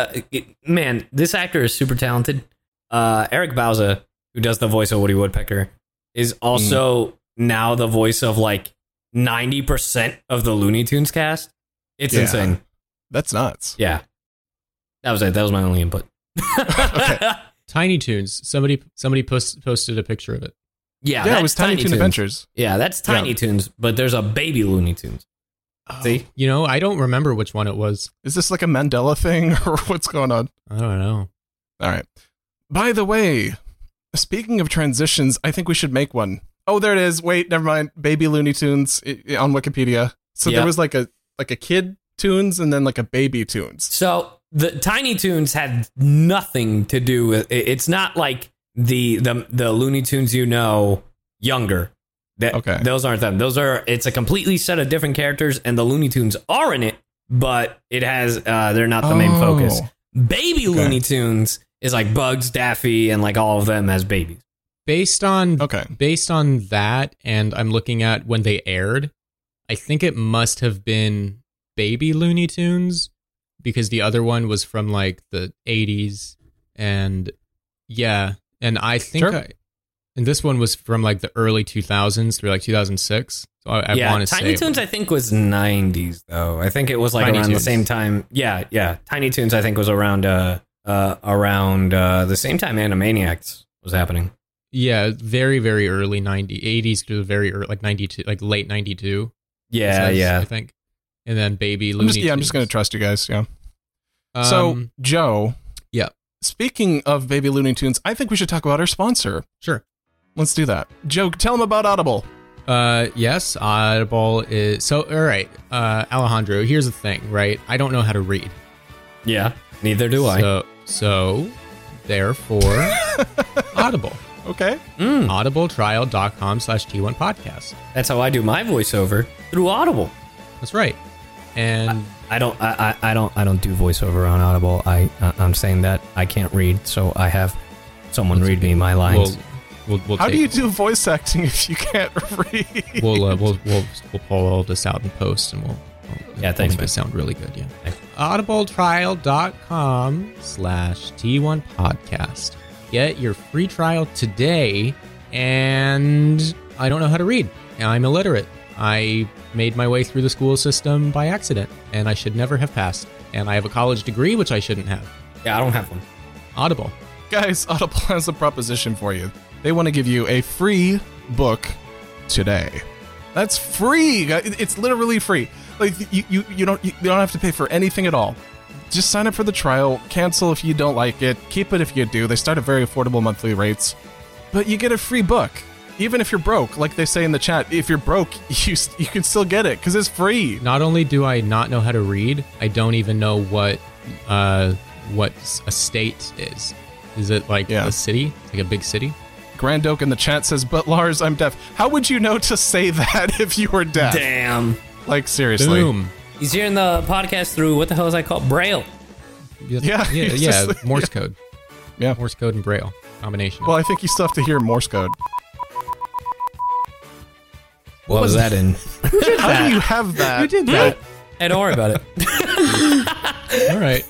[SPEAKER 1] this actor is super talented. Eric Bauza, who does the voice of Woody Woodpecker, is also now the voice of like 90% of the Looney Tunes cast. It's
[SPEAKER 3] Yeah.
[SPEAKER 1] insane.
[SPEAKER 3] That's nuts.
[SPEAKER 1] Yeah, that was it. That was my only input.
[SPEAKER 3] Okay.
[SPEAKER 2] Tiny Toons. Somebody posted a picture of it.
[SPEAKER 1] Yeah,
[SPEAKER 3] Yeah, it
[SPEAKER 1] that's
[SPEAKER 3] was Tiny Toon
[SPEAKER 1] Toons.
[SPEAKER 3] Adventures.
[SPEAKER 1] Yeah, that's Tiny
[SPEAKER 3] Yeah.
[SPEAKER 1] Toons, but there's a baby Looney Tunes. See?
[SPEAKER 2] You know, I don't remember which one it was.
[SPEAKER 3] Is this like a Mandela thing or what's going on?
[SPEAKER 2] I don't know.
[SPEAKER 3] All right. By the way, speaking of transitions, I think we should make one. Oh, there it is. Wait, never mind. Baby Looney Tunes on Wikipedia. So
[SPEAKER 1] Yeah.
[SPEAKER 3] there was like a kid Tunes and then like a baby Tunes.
[SPEAKER 1] So the Tiny Toons had nothing to do with it. It's not like the Looney Tunes younger.
[SPEAKER 3] Okay.
[SPEAKER 1] Those aren't them. It's a completely set of different characters, and the Looney Tunes are in it, but it has they're not the main focus. Baby Looney Tunes is like Bugs, Daffy, and like all of them as babies.
[SPEAKER 2] Based on
[SPEAKER 3] Okay.
[SPEAKER 2] that, and I'm looking at when they aired, I think it must have been Baby Looney Tunes because the other one was from like the 80s, and yeah, and I think
[SPEAKER 3] Sure.
[SPEAKER 2] and this one was from like the early 2000s through like 2006. So I want to say
[SPEAKER 1] Tiny Toons I think was 90s though. I think it was like
[SPEAKER 2] Tiny
[SPEAKER 1] around the
[SPEAKER 2] Toons.
[SPEAKER 1] same time. Yeah. Tiny Toons I think was around the same time Animaniacs was happening.
[SPEAKER 2] yeah, very very early 80s to the very early, like 92, like late 92.
[SPEAKER 1] Yeah,
[SPEAKER 2] it says,
[SPEAKER 1] yeah.
[SPEAKER 2] I think. And then Baby Looney Tunes.
[SPEAKER 3] I'm just going to trust you guys. Yeah. So, Joe.
[SPEAKER 2] yeah.
[SPEAKER 3] Speaking of Baby Looney Tunes, I think we should talk about our sponsor.
[SPEAKER 2] Sure.
[SPEAKER 3] Let's do that. Joe, tell them about Audible.
[SPEAKER 2] Yes, Audible is so. All right, Alejandro. Here's the thing, right? I don't know how to read.
[SPEAKER 1] Yeah, neither do I.
[SPEAKER 2] So, therefore, Audible.
[SPEAKER 3] Okay.
[SPEAKER 2] Audibletrial.com/T1 podcast.
[SPEAKER 1] That's how I do my voiceover through Audible.
[SPEAKER 2] That's right. And
[SPEAKER 1] I don't do voiceover on Audible. I'm saying that I can't read, so I have someone read me my lines.
[SPEAKER 2] we'll
[SPEAKER 3] How do
[SPEAKER 2] take-
[SPEAKER 3] you do voice acting if you can't read?
[SPEAKER 2] We'll pull all this out in post, and we'll
[SPEAKER 1] Yeah, thanks,
[SPEAKER 2] make
[SPEAKER 1] man.
[SPEAKER 2] it sound really good. Yeah.
[SPEAKER 1] Thanks.
[SPEAKER 2] Audibletrial.com/T1 podcast. Get your free trial today. And I don't know how to read. I'm illiterate. I made my way through the school system by accident, and I should never have passed. And I have a college degree, which I shouldn't have.
[SPEAKER 1] Yeah, I don't have one.
[SPEAKER 2] Audible.
[SPEAKER 3] Guys, Audible has a proposition for you. They want to give you a free book today. That's free. It's literally free. Like you don't have to pay for anything at all. just sign up for the trial, cancel if you don't like it, keep it if you do. They start at very affordable monthly rates, but you get a free book. Even if you're broke, like they say in the chat, if you're broke, you can still get it because it's free.
[SPEAKER 2] Not only do I not know how to read, I don't even know what a state is. Is it like a city? Like a big city?
[SPEAKER 3] Grand Oak in the chat says, but Lars, I'm deaf. How would you know to say that if you were deaf?
[SPEAKER 1] Damn.
[SPEAKER 3] Like, seriously.
[SPEAKER 2] Boom.
[SPEAKER 1] He's hearing the podcast through, what the hell is that called? Braille.
[SPEAKER 3] Yeah.
[SPEAKER 2] Morse code.
[SPEAKER 3] Yeah.
[SPEAKER 2] Morse code and Braille combination.
[SPEAKER 3] Well, I think you still have to hear Morse code.
[SPEAKER 1] What was that in?
[SPEAKER 3] How do you have that?
[SPEAKER 2] Who did that?
[SPEAKER 1] Hey, don't worry about it.
[SPEAKER 2] All right.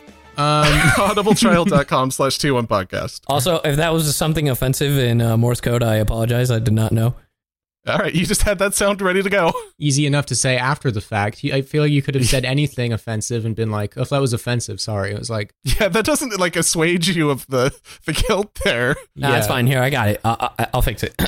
[SPEAKER 3] audibletrial.com/T1podcast.
[SPEAKER 1] Also, if that was something offensive in Morse code, I apologize. I did not know.
[SPEAKER 3] All right, you just had that sound ready to go.
[SPEAKER 2] Easy enough to say after the fact. I feel like you could have said anything offensive and been like, oh, if that was offensive, sorry. It was like...
[SPEAKER 3] Yeah, that doesn't like assuage you of the guilt there.
[SPEAKER 1] No, that's fine. Here, I got it. I'll fix it.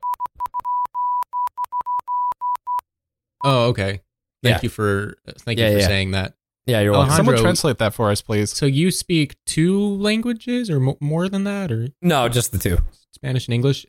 [SPEAKER 2] Oh, okay. Thank you for saying that.
[SPEAKER 1] Yeah, you're welcome.
[SPEAKER 3] Someone translate that for us, please.
[SPEAKER 2] So you speak 2 languages or more than that, or
[SPEAKER 1] No, just the 2.
[SPEAKER 2] Spanish and English?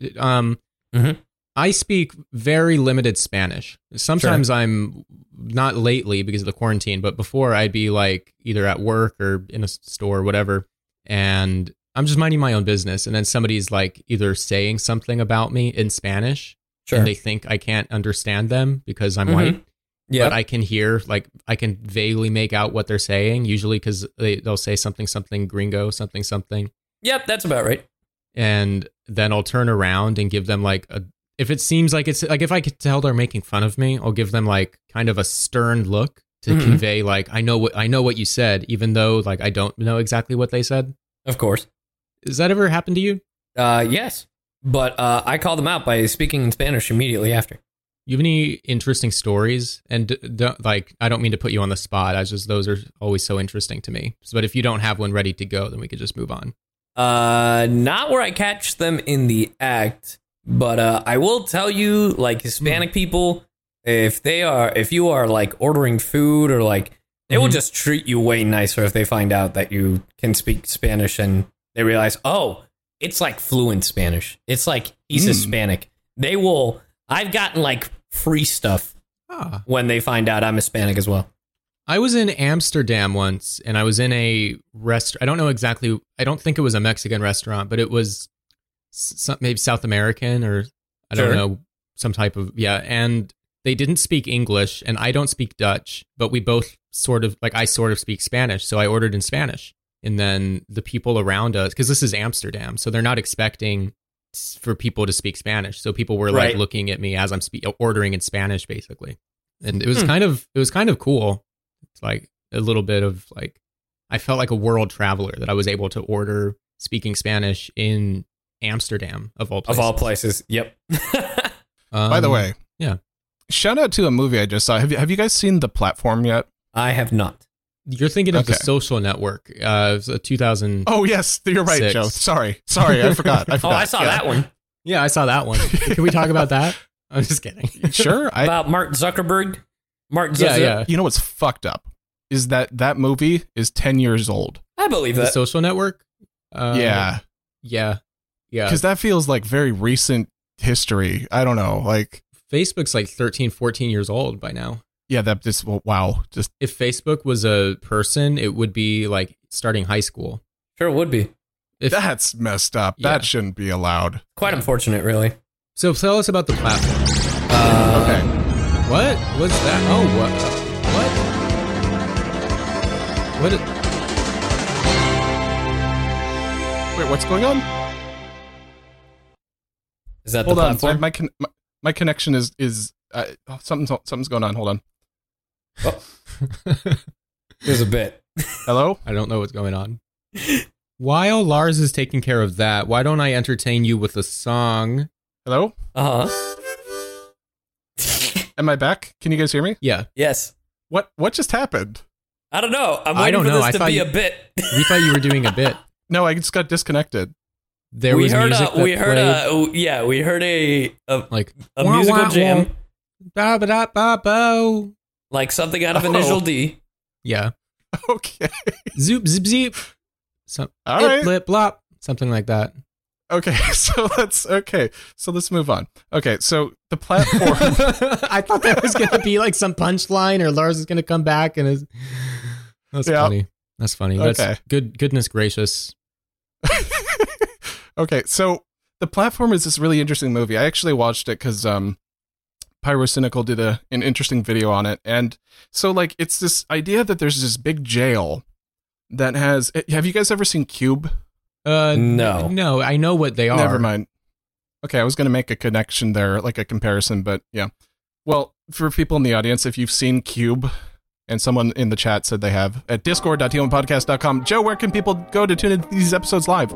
[SPEAKER 2] I speak very limited Spanish. Sometimes I'm not lately because of the quarantine, but before I'd be like either at work or in a store or whatever, and I'm just minding my own business, and then somebody's like either saying something about me in Spanish, and they think I can't understand them because I'm white. Yeah, but I can hear, like, I can vaguely make out what they're saying, usually because they'll say something gringo, something.
[SPEAKER 1] Yep, that's about right.
[SPEAKER 2] And then I'll turn around and give them like if it seems like it's like, if I could tell they're making fun of me, I'll give them like kind of a stern look to convey like, I know what you said, even though like I don't know exactly what they said.
[SPEAKER 1] Of course.
[SPEAKER 2] Has that ever happened to you?
[SPEAKER 1] Yes, but I call them out by speaking in Spanish immediately after.
[SPEAKER 2] You have any interesting stories? And like, I don't mean to put you on the spot. Those are always so interesting to me. But if you don't have one ready to go, then we could just move on.
[SPEAKER 1] Not where I catch them in the act, but I will tell you, like, Hispanic people, if you are like ordering food or like, they will just treat you way nicer if they find out that you can speak Spanish and they realize, oh, it's like fluent Spanish. It's like he's Hispanic. They will. I've gotten like free stuff when they find out I'm Hispanic as well.
[SPEAKER 2] I was in Amsterdam once, and I was in a restaurant. I don't know exactly. I don't think it was a Mexican restaurant, but it was maybe South American or I don't know, some type of, and they didn't speak English, and I don't speak Dutch, but we both I sort of speak Spanish, so I ordered in Spanish. And then the people around us, because this is Amsterdam, so they're not expecting for people to speak Spanish. So people were like looking at me as I'm ordering in Spanish, basically. And it was kind of cool. It's like a little bit of like, I felt like a world traveler that I was able to order speaking Spanish in Amsterdam of all places.
[SPEAKER 1] Of all places. Yep.
[SPEAKER 3] By the way,
[SPEAKER 2] yeah.
[SPEAKER 3] Shout out to a movie I just saw. Have you guys seen The Platform yet?
[SPEAKER 1] I have not.
[SPEAKER 2] You're thinking of The Social Network. It was a 2000.
[SPEAKER 3] Oh yes, you're right, Joe. Sorry, I forgot.
[SPEAKER 1] Oh, I saw that one.
[SPEAKER 2] Yeah, I saw that one. Can we talk about that? I'm just kidding.
[SPEAKER 3] Sure.
[SPEAKER 1] About Mark Zuckerberg.
[SPEAKER 2] Yeah.
[SPEAKER 3] You know what's fucked up is that movie is 10 years old.
[SPEAKER 1] I believe that.
[SPEAKER 2] The Social Network.
[SPEAKER 3] Yeah. Because that feels like very recent history. I don't know. Like
[SPEAKER 2] Facebook's like 13, 14 years old by now.
[SPEAKER 3] Yeah, wow. Just
[SPEAKER 2] if Facebook was a person, it would be like starting high school.
[SPEAKER 1] Sure, it would be.
[SPEAKER 3] That's messed up.
[SPEAKER 2] Yeah.
[SPEAKER 3] That shouldn't be allowed.
[SPEAKER 1] Quite unfortunate, really.
[SPEAKER 2] So tell us about the platform.
[SPEAKER 3] Okay.
[SPEAKER 2] What? What's that? Oh, what?
[SPEAKER 3] Wait, what's going on?
[SPEAKER 1] Is that
[SPEAKER 3] Hold
[SPEAKER 1] the
[SPEAKER 3] on.
[SPEAKER 1] platform?
[SPEAKER 3] My connection is something's going on. Hold on.
[SPEAKER 1] Oh. There's a bit.
[SPEAKER 3] Hello?
[SPEAKER 2] I don't know what's going on. While Lars is taking care of that, why don't I entertain you with a song?
[SPEAKER 3] Hello?
[SPEAKER 1] Uh-huh.
[SPEAKER 3] Am I back? Can you guys hear me?
[SPEAKER 2] Yeah.
[SPEAKER 1] Yes.
[SPEAKER 3] What just happened?
[SPEAKER 1] I don't know. I'm waiting for this to be a bit.
[SPEAKER 2] We thought you were doing a bit.
[SPEAKER 3] No, I just got disconnected.
[SPEAKER 2] There was music
[SPEAKER 1] we heard a musical jam.
[SPEAKER 2] Ba-ba-da-ba-bo.
[SPEAKER 1] Like something out of Initial D.
[SPEAKER 2] Yeah.
[SPEAKER 3] Okay.
[SPEAKER 2] Zoop, zip, zip. Some,
[SPEAKER 3] All
[SPEAKER 2] blip,
[SPEAKER 3] right.
[SPEAKER 2] blip, blop. Something like that.
[SPEAKER 3] Okay, so let's move on. Okay, so the platform.
[SPEAKER 2] I thought that was going to be like some punchline or Lars is going to come back and that's
[SPEAKER 3] Yeah.
[SPEAKER 2] funny. That's funny.
[SPEAKER 3] Okay.
[SPEAKER 2] That's goodness gracious.
[SPEAKER 3] Okay, so the platform is this really interesting movie. I actually watched it because Pyrocynical did an interesting video on it, and so like it's this idea that there's this big jail that has. Have you guys ever seen Cube?
[SPEAKER 1] No.
[SPEAKER 2] No, I know what they are.
[SPEAKER 3] Never mind. Okay, I was going to make a connection there, like a comparison, but yeah. Well, for people in the audience, if you've seen Cube, and someone in the chat said they have, at discord.t1podcast.com. Joe, where can people go to tune into these episodes live?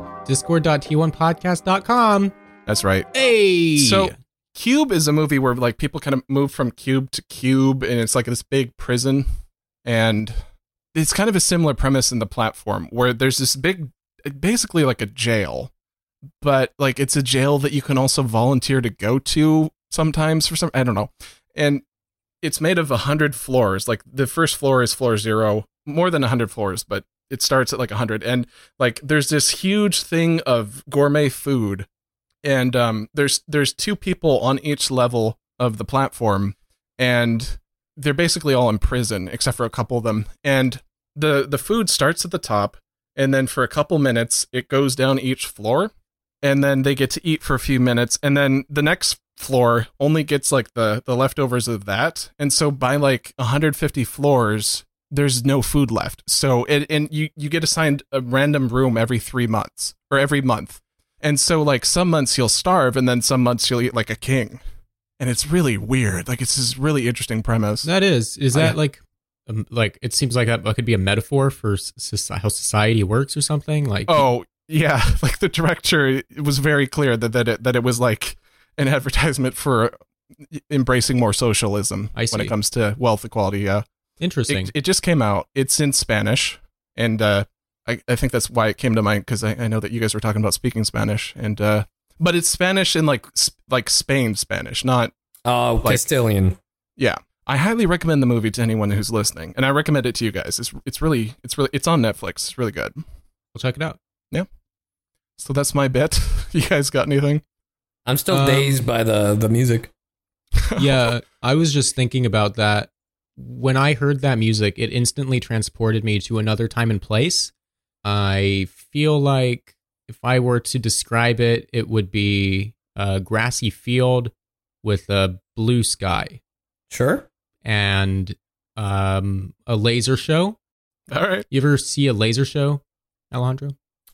[SPEAKER 2] Discord.t1podcast.com.
[SPEAKER 3] That's right.
[SPEAKER 2] Hey!
[SPEAKER 3] So, Cube is a movie where like people kind of move from cube to cube, and it's like this big prison, and it's kind of a similar premise in the platform where there's this big, basically like a jail, but like it's a jail that you can also volunteer to go to sometimes for some, I don't know. And it's made of 100 floors. Like the first floor is floor 0, more than 100 floors, but it starts at like 100. And like there's this huge thing of gourmet food. And there's 2 people on each level of the platform, and they're basically all in prison except for a couple of them. And the food starts at the top, and then for a couple minutes it goes down each floor, and then they get to eat for a few minutes, and then the next floor only gets like the leftovers of that. And so by like 150 floors, there's no food left. So and you get assigned a random room every 3 months or every month. And so like some months you'll starve, and then some months you'll eat like a king. And it's really weird. Like it's this really interesting premise.
[SPEAKER 2] That is that like it seems like that could be a metaphor for how society works or something? Like,
[SPEAKER 3] Oh, yeah. Like the director, it was very clear that it was like an advertisement for embracing more socialism
[SPEAKER 2] I see.
[SPEAKER 3] when it comes to wealth equality. Yeah.
[SPEAKER 2] interesting.
[SPEAKER 3] It just came out. It's in Spanish. And I think that's why it came to mind, because I know that you guys were talking about speaking Spanish. And but it's Spanish in like Spain Spanish, not.
[SPEAKER 1] Oh,
[SPEAKER 3] Like-
[SPEAKER 1] Castilian.
[SPEAKER 3] Yeah. I highly recommend the movie to anyone who's listening, and I recommend it to you guys. It's on Netflix. It's really good.
[SPEAKER 2] We'll check it out.
[SPEAKER 3] So that's my bit. You guys got anything?
[SPEAKER 1] I'm still dazed by the music.
[SPEAKER 2] Yeah, I was just thinking about that. When I heard that music, it instantly transported me to another time and place. I feel like if I were to describe it, it would be a grassy field with a blue sky
[SPEAKER 1] Sure.
[SPEAKER 2] and a laser show.
[SPEAKER 3] All right.
[SPEAKER 2] You ever see a laser show, Alejandro?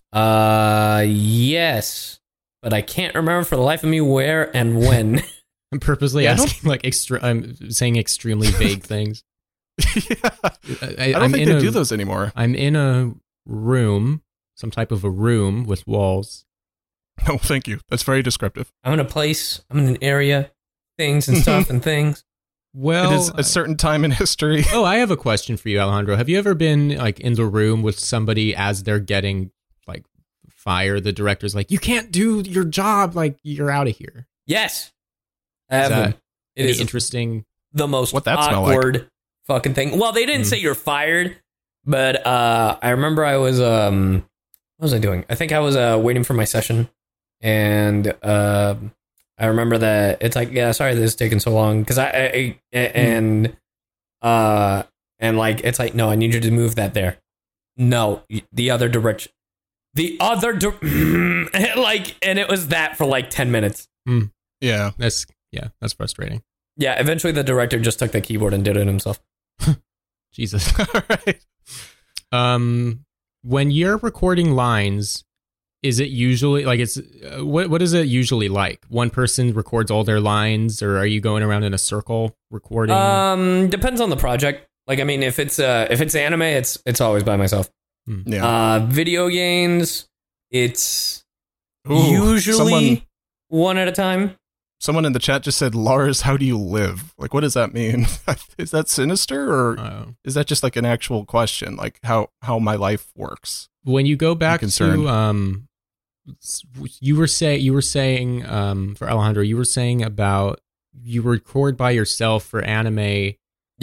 [SPEAKER 1] Yes, but I can't remember for the life of me where and when.
[SPEAKER 2] I'm purposely
[SPEAKER 3] Yeah, I don't-
[SPEAKER 2] asking I'm saying extremely vague things.
[SPEAKER 3] Yeah. I don't
[SPEAKER 2] I'm
[SPEAKER 3] think
[SPEAKER 2] in
[SPEAKER 3] they
[SPEAKER 2] a-
[SPEAKER 3] do those anymore.
[SPEAKER 2] I'm in a room, some type of a room with walls.
[SPEAKER 3] No, thank you. That's very descriptive.
[SPEAKER 1] I'm in a place. I'm in an area. Things and stuff and things.
[SPEAKER 2] Well,
[SPEAKER 3] it is a certain time in history.
[SPEAKER 2] oh, I have a question for you, Alejandro. Have you ever been like in the room with somebody as they're getting like fired? The director's like, "You can't do your job. Like you're out of here."
[SPEAKER 1] Yes. I
[SPEAKER 2] Is
[SPEAKER 1] have
[SPEAKER 2] that
[SPEAKER 1] them. It
[SPEAKER 2] any
[SPEAKER 1] is
[SPEAKER 2] interesting?
[SPEAKER 1] the most
[SPEAKER 3] What that smell like?
[SPEAKER 1] awkward fucking thing. Well, they didn't
[SPEAKER 2] Hmm.
[SPEAKER 1] say you're fired, but I remember I was what was I doing? I think I was waiting for my session, and I remember that it's like, yeah, sorry this is taking so long, because and like it's like, no, I need you to move that there. No, the other direction. The other like, and it was that for like 10 minutes.
[SPEAKER 3] Yeah.
[SPEAKER 2] That's frustrating.
[SPEAKER 1] Yeah, eventually the director just took the keyboard and did it himself.
[SPEAKER 2] Jesus.
[SPEAKER 3] All right.
[SPEAKER 2] When you're recording lines, is it usually like it's what is it usually like? One person records all their lines, or are you going around in a circle recording?
[SPEAKER 1] Depends on the project. Like, I mean, if it's anime, it's always by myself.
[SPEAKER 3] Yeah.
[SPEAKER 1] Video games, it's
[SPEAKER 3] Ooh,
[SPEAKER 1] usually one at a time.
[SPEAKER 3] Someone in the chat just said, "Lars, how do you live?" Like, what does that mean? Is that sinister, or is that just like an actual question, like how my life works?
[SPEAKER 2] When you go back
[SPEAKER 3] concerned.
[SPEAKER 2] to you were saying for Alejandro, you were saying about you record by yourself for anime.
[SPEAKER 1] Yeah.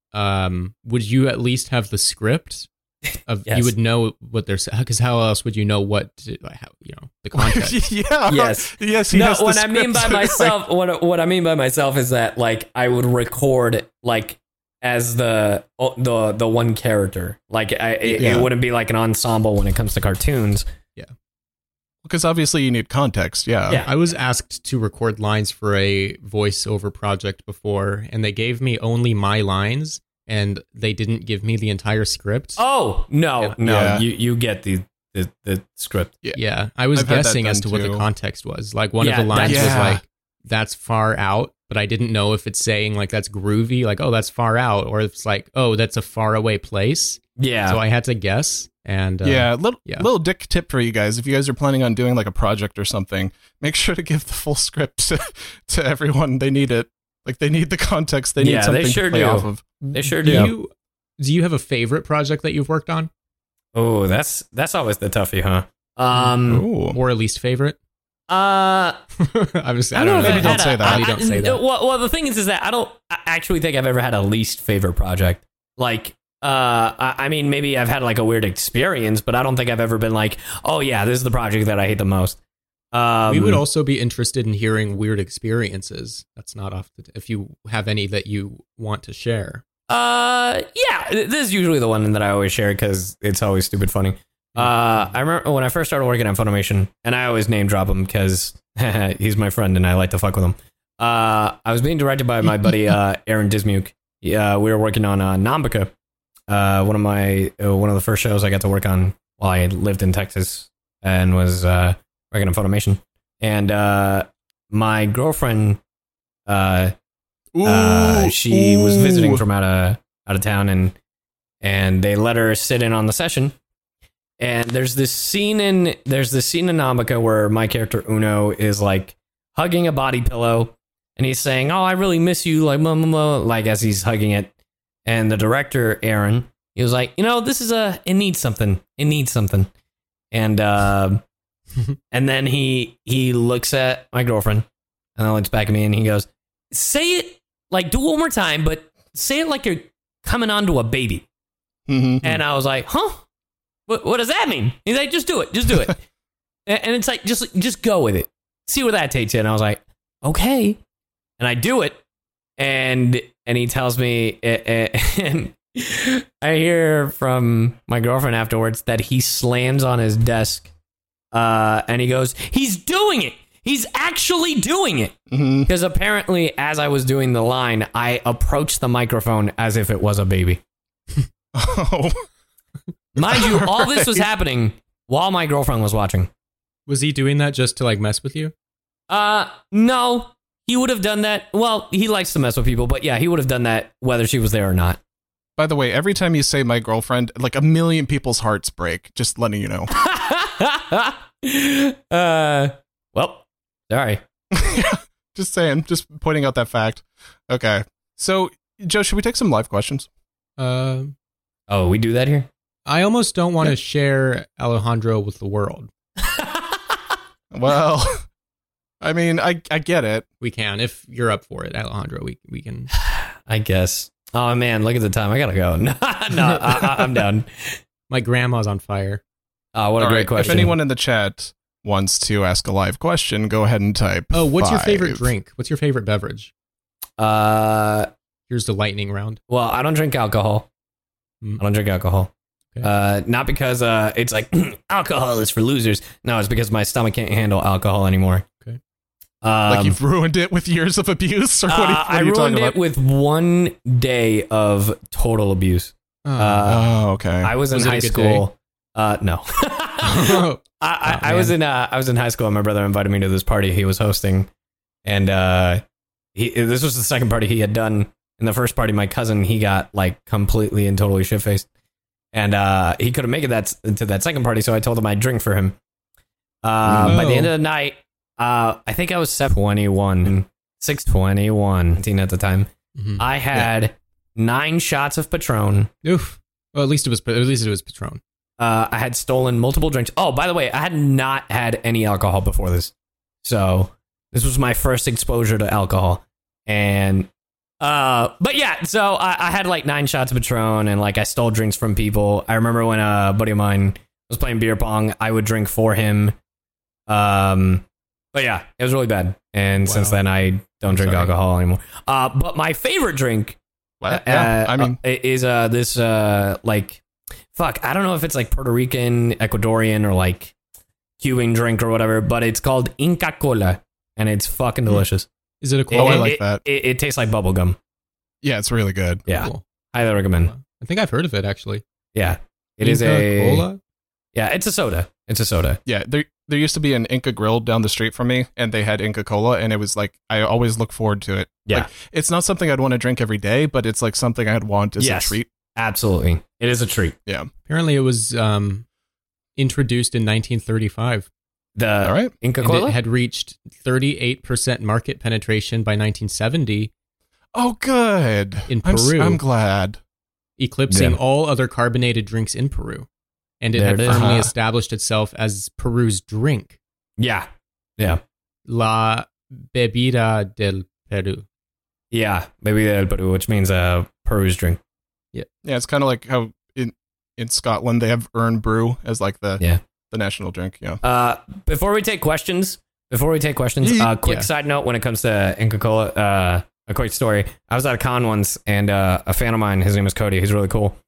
[SPEAKER 2] would you at least have the script?
[SPEAKER 1] Yes.
[SPEAKER 2] You would know what they're saying, because how else would you know the context?
[SPEAKER 3] Yeah.
[SPEAKER 1] Yes.
[SPEAKER 3] Yes. He
[SPEAKER 1] No,
[SPEAKER 3] has the
[SPEAKER 1] what I mean by
[SPEAKER 3] script.
[SPEAKER 1] myself, what I mean by myself is that like I would record like as the one character. Like it wouldn't be like an ensemble when it comes to cartoons.
[SPEAKER 3] Because obviously you need context. Yeah.
[SPEAKER 1] Yeah.
[SPEAKER 2] I was asked to record lines for a voiceover project before, and they gave me only my lines, and they didn't give me the entire script.
[SPEAKER 1] Oh no,
[SPEAKER 3] Yeah.
[SPEAKER 1] you get the script.
[SPEAKER 2] Yeah, I was
[SPEAKER 3] I've had that
[SPEAKER 2] guessing as
[SPEAKER 3] done
[SPEAKER 2] to what the
[SPEAKER 3] too.
[SPEAKER 2] context was. Like one of
[SPEAKER 1] Yeah,
[SPEAKER 2] the lines was
[SPEAKER 3] that's-
[SPEAKER 2] like, "That's far out," but I didn't know if it's saying like that's groovy, like oh that's far out, or if it's like oh that's a far away place.
[SPEAKER 1] Yeah.
[SPEAKER 2] So I had to guess, and
[SPEAKER 3] Little dick tip for you guys. If you guys are planning on doing like a project or something, make sure to give the full script to everyone. They need it. Like they need the context. They need
[SPEAKER 1] Yeah,
[SPEAKER 3] something
[SPEAKER 1] they sure
[SPEAKER 3] to play
[SPEAKER 1] do.
[SPEAKER 3] off of.
[SPEAKER 1] They sure
[SPEAKER 2] do
[SPEAKER 1] do.
[SPEAKER 2] you have a favorite project that you've worked on,
[SPEAKER 1] Oh, that's always the toughie, huh?
[SPEAKER 3] Ooh.
[SPEAKER 2] or a least favorite?
[SPEAKER 1] I
[SPEAKER 2] I don't
[SPEAKER 1] don't
[SPEAKER 2] know.
[SPEAKER 1] know. if
[SPEAKER 3] Maybe
[SPEAKER 1] I've
[SPEAKER 3] don't
[SPEAKER 1] had
[SPEAKER 3] say that.
[SPEAKER 2] Maybe don't say that.
[SPEAKER 1] Well, the thing is that I don't actually think I've ever had a least favorite project. Like, I mean, maybe I've had like a weird experience, but I don't think I've ever been like, oh yeah, this is the project that I hate the most.
[SPEAKER 2] We would also be interested in hearing weird experiences. That's not off if you have any that you want to share.
[SPEAKER 1] Yeah, this is usually the one that I always share because it's always stupid funny. I remember when I first started working on Funimation, and I always name drop him because he's my friend and I like to fuck with him. I was being directed by my buddy Aaron Dismuke. We were working on Nambika, one of the first shows I got to work on while I lived in Texas and was working on Funimation. And my girlfriend, she was visiting from out of town, and they let her sit in on the session. And there's this scene in Nambika where my character Uno is like hugging a body pillow, and he's saying, "Oh, I really miss you," like blah, blah, blah, like as he's hugging it. And the director Aaron, he was like, it needs something. It needs something. And and then he looks at my girlfriend and then looks back at me and he goes, "Say it like do it one more time, but say it like you're coming onto a baby."
[SPEAKER 3] Mm-hmm.
[SPEAKER 1] And I was like, "Huh? What does that mean?" He's like, "Just do it. Just do it." And it's like, just go with it. See where that takes you. And I was like, "Okay." And I do it. And he tells me, and I hear from my girlfriend afterwards that he slams on his desk and he goes, "He's doing it. He's actually doing it."
[SPEAKER 3] Mm-hmm.
[SPEAKER 1] Because apparently, as I was doing the line, I approached the microphone as if it was a baby.
[SPEAKER 3] Oh.
[SPEAKER 1] Mind you, all this was happening while my girlfriend was watching.
[SPEAKER 2] Was he doing that just to like mess with you?
[SPEAKER 1] No, he would have done that. Well, he likes to mess with people, but yeah, he would have done that whether she was there or not.
[SPEAKER 3] By the way, every time you say my girlfriend, like a million people's hearts break. Just letting you know.
[SPEAKER 1] Well, sorry.
[SPEAKER 3] Just saying. Just pointing out that fact. Okay. So, Joe, should we take some live questions?
[SPEAKER 1] Oh, we do that here?
[SPEAKER 2] I almost don't want to share Alejandro with the world.
[SPEAKER 3] Well, I mean, I get it.
[SPEAKER 2] We can, if you're up for it, Alejandro. We can.
[SPEAKER 1] I guess. Oh man, look at the time. I gotta go. No, I'm done.
[SPEAKER 2] My grandma's on fire.
[SPEAKER 1] Oh, what a
[SPEAKER 3] All
[SPEAKER 1] great
[SPEAKER 3] right,
[SPEAKER 1] question.
[SPEAKER 3] If anyone in the chat wants to ask a live question, go ahead and type.
[SPEAKER 2] Oh, what's your
[SPEAKER 3] 5.
[SPEAKER 2] favorite drink? What's your favorite beverage? Here's the lightning round.
[SPEAKER 1] Well, I don't drink alcohol. I don't drink alcohol.
[SPEAKER 2] Okay.
[SPEAKER 1] Not because it's like alcohol is for losers. No, it's because my stomach can't handle alcohol anymore.
[SPEAKER 2] Okay.
[SPEAKER 3] Like you've ruined it with years of abuse, or what are
[SPEAKER 1] I
[SPEAKER 3] you
[SPEAKER 1] ruined
[SPEAKER 3] talking
[SPEAKER 1] it
[SPEAKER 3] about?
[SPEAKER 1] with 1 day of total abuse.
[SPEAKER 3] Oh, okay.
[SPEAKER 1] I was in
[SPEAKER 2] Was it a
[SPEAKER 1] high
[SPEAKER 2] good
[SPEAKER 1] school. No. I was in high school and my brother invited me to this party he was hosting, and this was the second party he had done. In the first party, my cousin, he got like completely and totally shit-faced, and he couldn't make it to that second party, so I told him I'd drink for him. By the end of the night, I think I was 621 at the time.
[SPEAKER 2] Mhm.
[SPEAKER 1] I had 9 shots of Patron.
[SPEAKER 2] Oof. Well, at least it was Patron.
[SPEAKER 1] I had stolen multiple drinks. Oh, by the way, I had not had any alcohol before this. So this was my first exposure to alcohol. And But yeah, so I had like 9 shots of Patron, and like I stole drinks from people. I remember when a buddy of mine was playing beer pong, I would drink for him. But yeah, it was really bad. And since then, I don't drink alcohol anymore. But my favorite drink is this like, fuck, I don't know if it's like Puerto Rican, Ecuadorian, or like Cuban drink or whatever, but it's called Inca Cola, and it's fucking delicious.
[SPEAKER 2] Is it a cola?
[SPEAKER 3] I like that.
[SPEAKER 1] It tastes like bubble gum.
[SPEAKER 3] Yeah, it's really good.
[SPEAKER 1] Yeah,
[SPEAKER 2] Cool.
[SPEAKER 1] highly recommend.
[SPEAKER 2] I think I've heard of it actually.
[SPEAKER 1] Yeah, it
[SPEAKER 2] Inca
[SPEAKER 1] is a
[SPEAKER 2] cola.
[SPEAKER 1] Yeah, it's a soda. It's a soda.
[SPEAKER 3] Yeah, there used to be an Inca Grill down the street from me, and they had Inca Cola, and it was like, I always look forward to it.
[SPEAKER 1] Yeah.
[SPEAKER 3] Like, it's not something I'd want to drink every day, but it's like something I'd want as a treat.
[SPEAKER 1] Absolutely. It is a treat.
[SPEAKER 3] Yeah.
[SPEAKER 2] Apparently, it was introduced in 1935.
[SPEAKER 1] The
[SPEAKER 3] All right.
[SPEAKER 1] Inca
[SPEAKER 2] And
[SPEAKER 1] Cola?
[SPEAKER 2] it had reached 38% market penetration by 1970,
[SPEAKER 3] Oh, good.
[SPEAKER 2] In Peru.
[SPEAKER 3] I'm glad.
[SPEAKER 2] eclipsing
[SPEAKER 1] Yeah.
[SPEAKER 2] all other carbonated drinks in Peru. And it
[SPEAKER 1] There
[SPEAKER 2] had
[SPEAKER 1] it is.
[SPEAKER 2] firmly
[SPEAKER 3] Uh-huh.
[SPEAKER 2] established itself as Peru's drink,
[SPEAKER 1] Yeah. Yeah.
[SPEAKER 2] La Bebida del Peru.
[SPEAKER 1] Yeah. Maybe Peru, which means Peru's drink.
[SPEAKER 3] Yeah, it's kind of like how in Scotland they have Urn Brew as like the national drink. Yeah.
[SPEAKER 1] Before we take questions, quick
[SPEAKER 2] Yeah.
[SPEAKER 1] side note when it comes to Inca Cola, a quick story. I was at a con once, and a fan of mine, his name is Cody, he's really cool.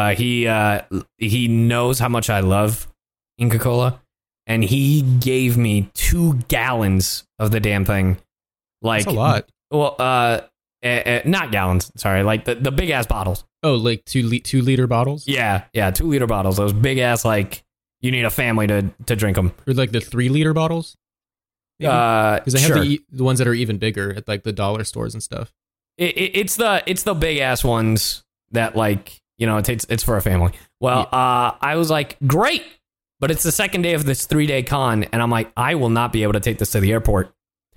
[SPEAKER 1] He knows how much I love Inca Cola, and he gave me 2 gallons of the damn thing. Like,
[SPEAKER 2] That's a lot.
[SPEAKER 1] Well, not gallons. Sorry, like the big ass bottles.
[SPEAKER 2] Oh, like 2-liter bottles?
[SPEAKER 1] Yeah, 2-liter bottles. Those big ass, like, you need a family to drink them.
[SPEAKER 2] Or like the 3-liter bottles? Because they have
[SPEAKER 1] Sure.
[SPEAKER 2] the ones that are even bigger at like the dollar stores and stuff.
[SPEAKER 1] It's the big ass ones that, like, you know, it's for a family. Well, I was like, great, but it's the second day of this 3-day con, and I'm like, I will not be able to take this to the airport.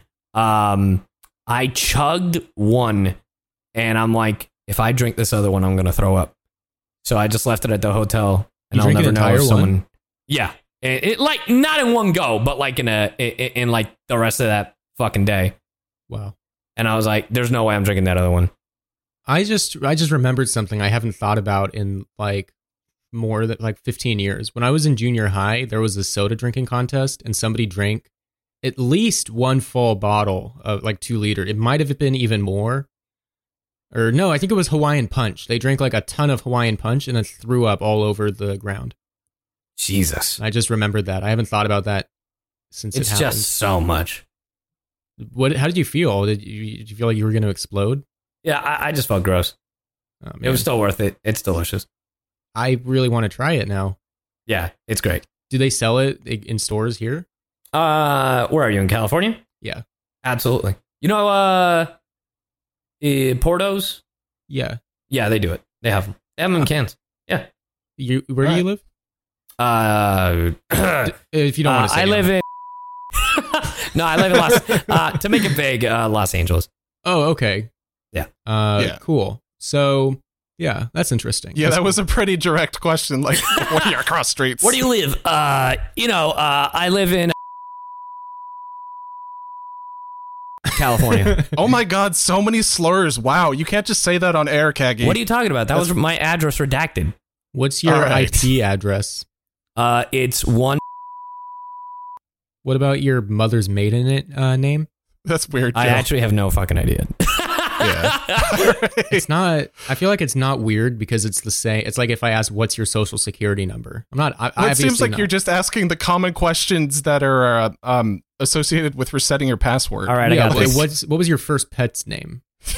[SPEAKER 1] I chugged one, and I'm like, if I drink this other one, I'm gonna throw up. So I just left it at the hotel, and
[SPEAKER 2] You
[SPEAKER 1] I'll
[SPEAKER 2] drank an
[SPEAKER 1] never know
[SPEAKER 2] entire
[SPEAKER 1] if someone.
[SPEAKER 2] one?
[SPEAKER 1] Yeah, it like not in one go, but like in like the rest of that fucking day.
[SPEAKER 2] Wow.
[SPEAKER 1] And I was like, there's no way I'm drinking that other one.
[SPEAKER 2] I just remembered something I haven't thought about in like more than like 15 years. When I was in junior high, there was a soda drinking contest, and somebody drank at least one full bottle of like 2-liter. It might have been even more. Or no, I think it was Hawaiian Punch. They drank like a ton of Hawaiian Punch and then threw up all over the ground.
[SPEAKER 1] Jesus,
[SPEAKER 2] I just remembered that. I haven't thought about that since
[SPEAKER 1] it's
[SPEAKER 2] it happened.
[SPEAKER 1] just so much.
[SPEAKER 2] How did you feel? Did you feel like you were going to explode?
[SPEAKER 1] Yeah, I just felt gross.
[SPEAKER 2] Oh,
[SPEAKER 1] It
[SPEAKER 2] man.
[SPEAKER 1] was still worth it. It's delicious.
[SPEAKER 2] I really want to try it now.
[SPEAKER 1] Yeah, it's great.
[SPEAKER 2] Do they sell it in stores here?
[SPEAKER 1] Where are you, in California?
[SPEAKER 2] Yeah.
[SPEAKER 1] Absolutely. You know, Portos?
[SPEAKER 2] Yeah.
[SPEAKER 1] Yeah, they do it. They have them. They have them in cans. Yeah.
[SPEAKER 2] Where do you live? If you don't want to say.
[SPEAKER 1] I live in. No, I live in Los. To make it vague, Los Angeles.
[SPEAKER 2] Oh, okay.
[SPEAKER 1] Yeah.
[SPEAKER 3] Yeah.
[SPEAKER 2] Cool. So, yeah, that's interesting.
[SPEAKER 3] Yeah,
[SPEAKER 2] That's
[SPEAKER 3] that was a pretty direct question. Like, what are your cross streets?
[SPEAKER 1] Where do you live? I live in California.
[SPEAKER 3] Oh my God, so many slurs. Wow, you can't just say that on air, Kagi.
[SPEAKER 1] What are you talking about? That was my address redacted.
[SPEAKER 2] What's your
[SPEAKER 3] All right.
[SPEAKER 2] IP address?
[SPEAKER 1] It's one.
[SPEAKER 2] What about your mother's maiden name?
[SPEAKER 3] That's weird.
[SPEAKER 1] I
[SPEAKER 3] Joe.
[SPEAKER 1] actually have no fucking idea.
[SPEAKER 3] Yeah.
[SPEAKER 2] It's not. I feel like it's not weird because it's the same. It's like if I ask, "What's your social security number?" I'm not.
[SPEAKER 3] Well, it
[SPEAKER 2] obviously
[SPEAKER 3] seems like
[SPEAKER 2] not.
[SPEAKER 3] you're just asking the common questions that are associated with resetting your password.
[SPEAKER 1] All right,
[SPEAKER 2] Yeah,
[SPEAKER 1] I got
[SPEAKER 2] okay,
[SPEAKER 1] this.
[SPEAKER 2] what was your first pet's name?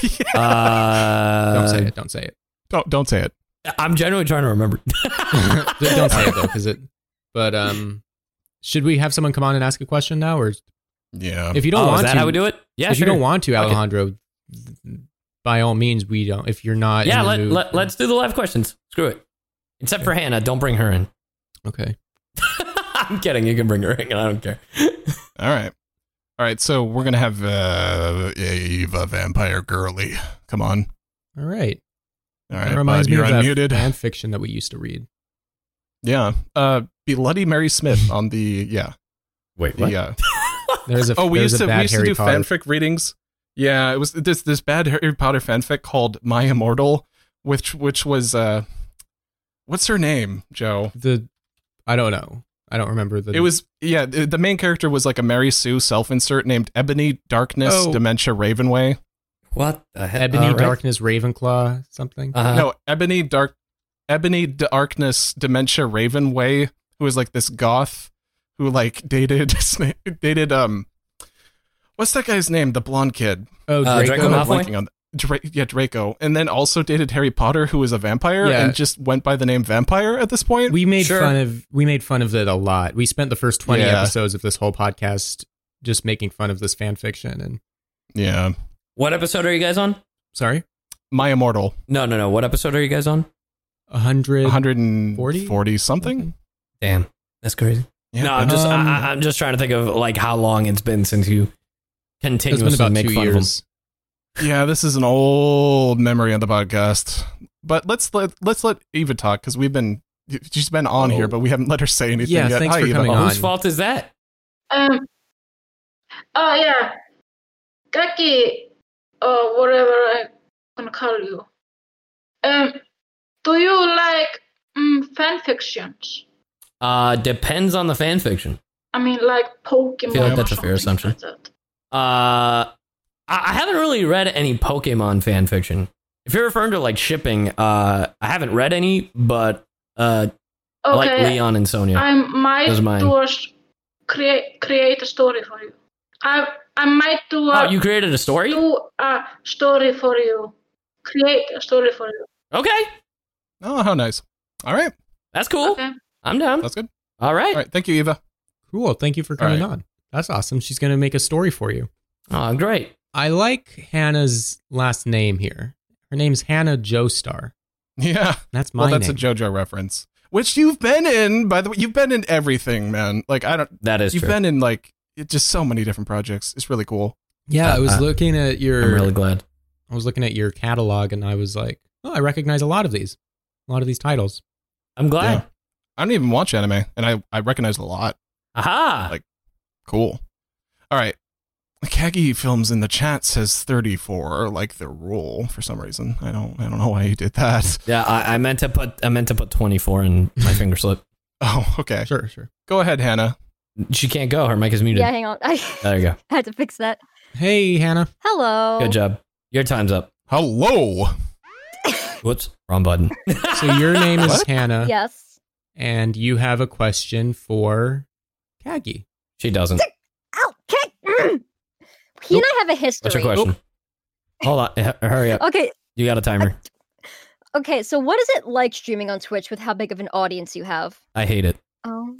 [SPEAKER 1] Uh,
[SPEAKER 2] Don't say it. Don't say it.
[SPEAKER 3] Don't say it.
[SPEAKER 1] I'm genuinely trying to remember.
[SPEAKER 2] Don't say it though, because it. But should we have someone come on and ask a question now, or
[SPEAKER 3] Yeah.
[SPEAKER 2] if you don't
[SPEAKER 1] Is
[SPEAKER 2] want
[SPEAKER 1] that
[SPEAKER 2] to?
[SPEAKER 1] how we do it? Yeah,
[SPEAKER 2] if
[SPEAKER 1] sure.
[SPEAKER 2] you don't want to,
[SPEAKER 1] Okay.
[SPEAKER 2] Alejandro, by all means, we don't. If you're not,
[SPEAKER 1] Yeah,
[SPEAKER 2] in the mood,
[SPEAKER 1] let's do the live questions. Screw it. Except for Hannah, don't bring her in.
[SPEAKER 2] Okay.
[SPEAKER 1] I'm kidding. You can bring her in. I don't care.
[SPEAKER 3] All right. So we're gonna have Ava Vampire Girly. Come on.
[SPEAKER 2] All right.
[SPEAKER 3] All
[SPEAKER 2] That
[SPEAKER 3] right.
[SPEAKER 2] reminds
[SPEAKER 3] bud,
[SPEAKER 2] me
[SPEAKER 3] you're
[SPEAKER 2] of that
[SPEAKER 3] unmuted.
[SPEAKER 2] fan fiction that we used to read.
[SPEAKER 3] Yeah. Bloody Mary Smith on the
[SPEAKER 1] Wait,
[SPEAKER 3] the
[SPEAKER 2] There's a
[SPEAKER 3] we
[SPEAKER 2] there's
[SPEAKER 3] used
[SPEAKER 2] a
[SPEAKER 3] to
[SPEAKER 2] bad
[SPEAKER 3] do
[SPEAKER 2] Harry Potter.
[SPEAKER 3] fanfic readings Yeah, it was this bad Harry Potter fanfic called My Immortal, which was what's her name, Joe?
[SPEAKER 2] I don't know. I don't remember the.
[SPEAKER 3] It was the main character was like a Mary Sue self-insert named Ebony Darkness Dementia Ravenway.
[SPEAKER 1] What the heck?
[SPEAKER 2] Ebony Darkness Ravenclaw something.
[SPEAKER 3] No, Ebony Darkness Dementia Ravenway, who was like this goth who like dated what's that guy's name? The blonde kid.
[SPEAKER 2] Oh,
[SPEAKER 1] Draco Malfoy?
[SPEAKER 3] Blanking on Draco, and then also dated Harry Potter, who was a vampire, and just went by the name Vampire at this point.
[SPEAKER 2] We made fun of it a lot. We spent the first 20 episodes of this whole podcast just making fun of this fan fiction. And
[SPEAKER 3] yeah,
[SPEAKER 1] what episode are you guys on?
[SPEAKER 2] Sorry,
[SPEAKER 3] My Immortal.
[SPEAKER 1] No. What episode are you guys on?
[SPEAKER 3] 140 something.
[SPEAKER 1] Damn, that's crazy.
[SPEAKER 3] Yeah,
[SPEAKER 1] no, I'm just trying to think of like how long it's been since you continuously make fun of them.
[SPEAKER 3] Yeah, this is an old memory on the podcast. But let's let Eva talk, because she's been on here, but we haven't let her say anything yet.
[SPEAKER 2] Thanks for
[SPEAKER 3] Eva.
[SPEAKER 2] coming on.
[SPEAKER 1] Whose fault is that?
[SPEAKER 5] Oh yeah, Gaki, or whatever I'm gonna call you. Do you like fan fictions?
[SPEAKER 1] Depends on the fan fiction.
[SPEAKER 5] I mean, like Pokemon.
[SPEAKER 1] I feel like that's
[SPEAKER 5] or
[SPEAKER 1] a fair assumption.
[SPEAKER 5] something like that.
[SPEAKER 1] I haven't really read any Pokemon fan fiction. If you're referring to like shipping, I haven't read any, but I like Leon and Sonia.
[SPEAKER 5] I might create a story for you. I might do a...
[SPEAKER 1] Oh, you created a story?
[SPEAKER 5] Do a story for you. Create a story for you.
[SPEAKER 1] Okay.
[SPEAKER 3] Oh, how nice. All right.
[SPEAKER 1] That's cool.
[SPEAKER 5] Okay.
[SPEAKER 1] I'm down.
[SPEAKER 3] That's good.
[SPEAKER 1] All right.
[SPEAKER 3] All right. Thank you, Eva.
[SPEAKER 2] Cool. Thank you for coming on. That's awesome. She's going to make a story for you.
[SPEAKER 1] Oh, great.
[SPEAKER 2] I like Hannah's last name here. Her name's Hannah Joestar.
[SPEAKER 3] Yeah.
[SPEAKER 2] That's my name.
[SPEAKER 3] Well, that's a JoJo reference, which you've been in, by the way. You've been in everything, man. Like,
[SPEAKER 1] That is
[SPEAKER 3] you've
[SPEAKER 1] true.
[SPEAKER 3] been in, like, just so many different projects. It's really cool.
[SPEAKER 2] Yeah, I was looking at your...
[SPEAKER 1] I'm really glad.
[SPEAKER 2] I was looking at your catalog, and I was like, oh, I recognize a lot of these titles.
[SPEAKER 1] I'm glad.
[SPEAKER 3] Yeah. I don't even watch anime, and I recognize a lot.
[SPEAKER 1] Aha!
[SPEAKER 3] Like, cool. All right. Kagi Films in the chat says 34, like the rule for some reason. I don't know why he did that.
[SPEAKER 1] Yeah, I meant to put 24 in my finger slip.
[SPEAKER 3] Oh, okay.
[SPEAKER 2] Sure.
[SPEAKER 3] Go ahead, Hannah.
[SPEAKER 1] She can't go. Her mic is muted.
[SPEAKER 6] Yeah, hang on.
[SPEAKER 1] There you go.
[SPEAKER 6] I had to fix that.
[SPEAKER 2] Hey, Hannah.
[SPEAKER 6] Hello.
[SPEAKER 1] Good job. Your time's up.
[SPEAKER 3] Hello.
[SPEAKER 1] Whoops. Wrong button.
[SPEAKER 2] So your name is Hannah.
[SPEAKER 6] Yes.
[SPEAKER 2] And you have a question for Kagi.
[SPEAKER 1] She doesn't.
[SPEAKER 6] Ow! He and I have a history.
[SPEAKER 1] What's your question? Hold on. Hurry up.
[SPEAKER 6] Okay.
[SPEAKER 1] You got a timer.
[SPEAKER 6] Okay, so what is it like streaming on Twitch with how big of an audience you have?
[SPEAKER 1] I hate it.
[SPEAKER 6] Oh.